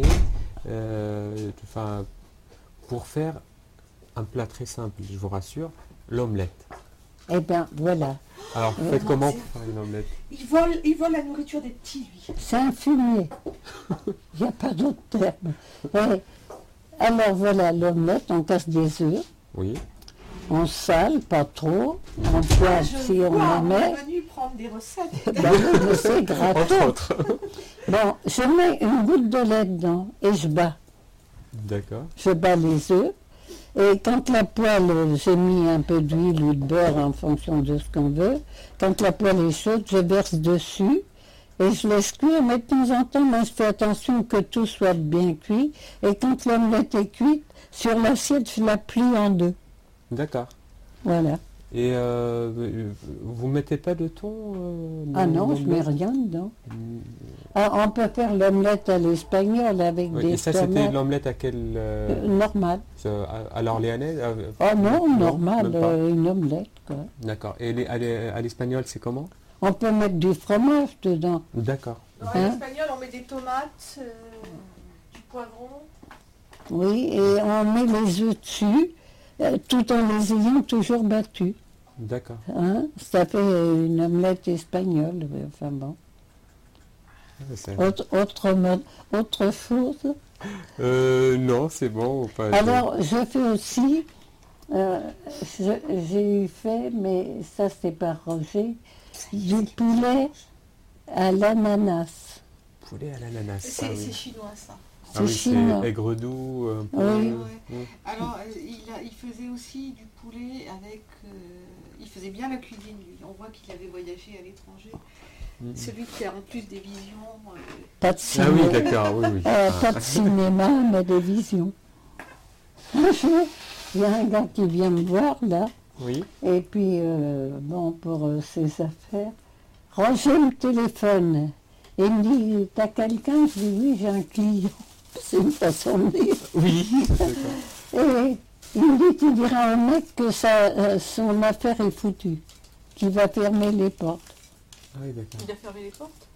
euh, enfin, pour faire un plat très simple, je vous rassure, l'omelette. Eh bien, voilà. Alors, vous Euh, faites comment c'est- pour faire une omelette? Il vole, il vole la nourriture des petits, lui. C'est un fumier. Il n'y a pas d'autre terme. Ouais. Alors voilà, l'omelette, on casse des œufs, Oui. on sale, pas trop, on poivre Je si on vois, en on met. est venu prendre des recettes. Ben oui, mais c'est gratos. Entre autres. Bon, je mets une goutte de lait dedans et je bats. D'accord. Je bats les œufs. Et quand la poêle, euh, j'ai mis un peu d'huile ou de beurre en fonction de ce qu'on veut. Quand la poêle est chaude, je verse dessus et je laisse cuire. Mais de temps en temps, moi, je fais attention que tout soit bien cuit. Et quand l'omelette est cuite, sur l'assiette, je la plie en deux. D'accord. Voilà. Et euh, vous mettez pas de thon euh, Ah dans non, je mets l'omelette? rien dedans. Mm. Ah, on peut faire l'omelette à l'espagnol avec Oui, des et ça, c'était tomates. l'omelette à quelle euh, Euh, normal. ça, à, à l'orléanaise euh, Oh non, normal, même pas. euh, une omelette, quoi. D'accord. Et les- à l'e- à l'espagnol, c'est comment? On peut mettre du fromage dedans. D'accord. Dans Hein? l'espagnol, on met des tomates, euh, du poivron. Oui, et on met les œufs dessus. euh, tout en les ayant toujours battus. D'accord. Hein, ça fait une omelette espagnole, mais enfin bon. Ah, c'est- Autre, autre, mode- autre chose. Euh, non, c'est bon. Enfin, je- Alors, je fais aussi, euh, je- j'ai fait, mais ça c'est par Roger, du poulet à l'ananas. Poulet à l'ananas. C'est Ah oui, c'est chinois ça. Ah C'est oui, chinois. c'est aigre doux. Un peu. Oui. Ouais. Mm. Alors, euh, il, a- il faisait aussi du poulet avec... euh, il faisait bien la cuisine, lui. On voit qu'il avait voyagé à l'étranger. Mm. Celui qui a en plus des visions... euh, Pas de Ah cinéma, oui, d'accord, oui, oui. euh, Ah. pas de cinéma, mais des visions. Un jour, il y a un gars qui vient me voir là, Oui. et puis, euh, bon, pour euh, ses affaires, Roger me téléphone. Et il me dit, t'as quelqu'un? Je dis, oui, j'ai un client. C'est une façon de dire. Oui, d'accord. Et il me dit, tu diras au mec que sa, euh, son affaire est foutue, qu'il va fermer les portes. Ah oui, d'accord. Il a fermé les portes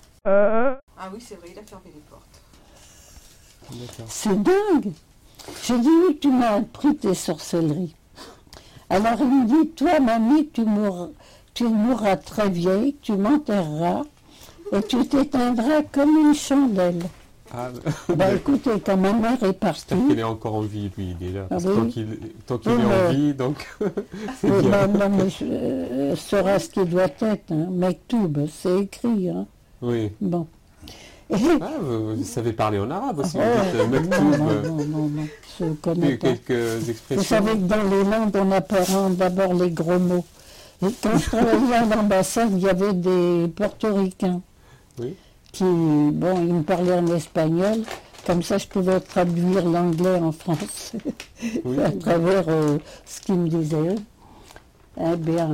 Ah oui, c'est vrai, il a fermé les portes. D'accord. C'est dingue. J'ai dit, oui, tu m'as appris tes sorcelleries. Alors il me dit, toi, mamie, tu mourras, tu mourras très vieille, tu m'enterreras et tu t'éteindras comme une chandelle. Ah, Ben écoutez, quand ma mère est partie, j'espère qu'il est encore en vie, lui, déjà. Parce que Ah oui. tant qu'il tant qu'il Oui, est en mais- vie, donc... c'est oui, bien. non, non, mais je, euh, sera ce qui doit être, hein. Mektoub, c'est écrit, hein. Oui. Bon. Et, Ah, vous, vous savez parler en arabe aussi, vous oh, dites euh, non, Mektoub, non, euh, non, non, non, je connais pas. quelques Vous expressions. savez que dans les langues, on apprend d'abord les gros mots. Et quand je travaillais à l'ambassade, il y avait des portoricains Oui. qui, bon, ils me parlaient en espagnol. Comme ça, je pouvais traduire l'anglais en français Oui. à travers euh, ce qu'ils me disaient. Eh bien,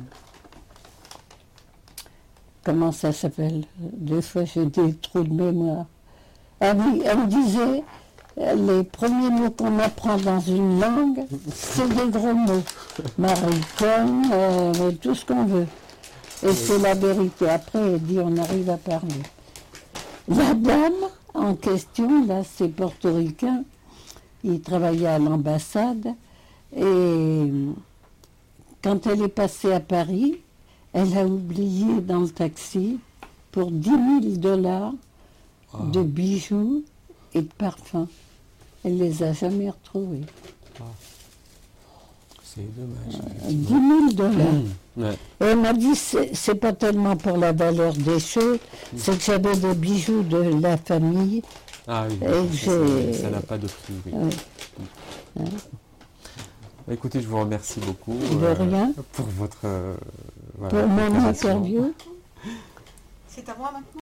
comment ça s'appelle? Des fois, j'ai des trous de mémoire. Ah oui, elle me disait, euh, les premiers mots qu'on apprend dans une langue, c'est des gros mots. Maricon, euh, tout ce qu'on veut. Et c'est la vérité. Après, elle dit, on arrive à parler. La dame en question, là, c'est portoricain. Il travaillait à l'ambassade. Et quand elle est passée à Paris, elle a oublié dans le taxi pour dix mille dollars Ah, de bijoux et de parfums. Elle les a jamais retrouvés. c'est dommage. dix mille dollars. Mmh. Ouais. Et elle m'a dit, c'est c'est pas tellement pour la valeur des choses, c'est que j'avais des bijoux de la famille. Ah oui, Et ça, j'ai- ça- ça n'a pas de prix. Oui. Ouais. Écoutez, je vous remercie beaucoup De rien. pour votre euh, voilà, Pour mon coopération. interview. C'est à moi maintenant.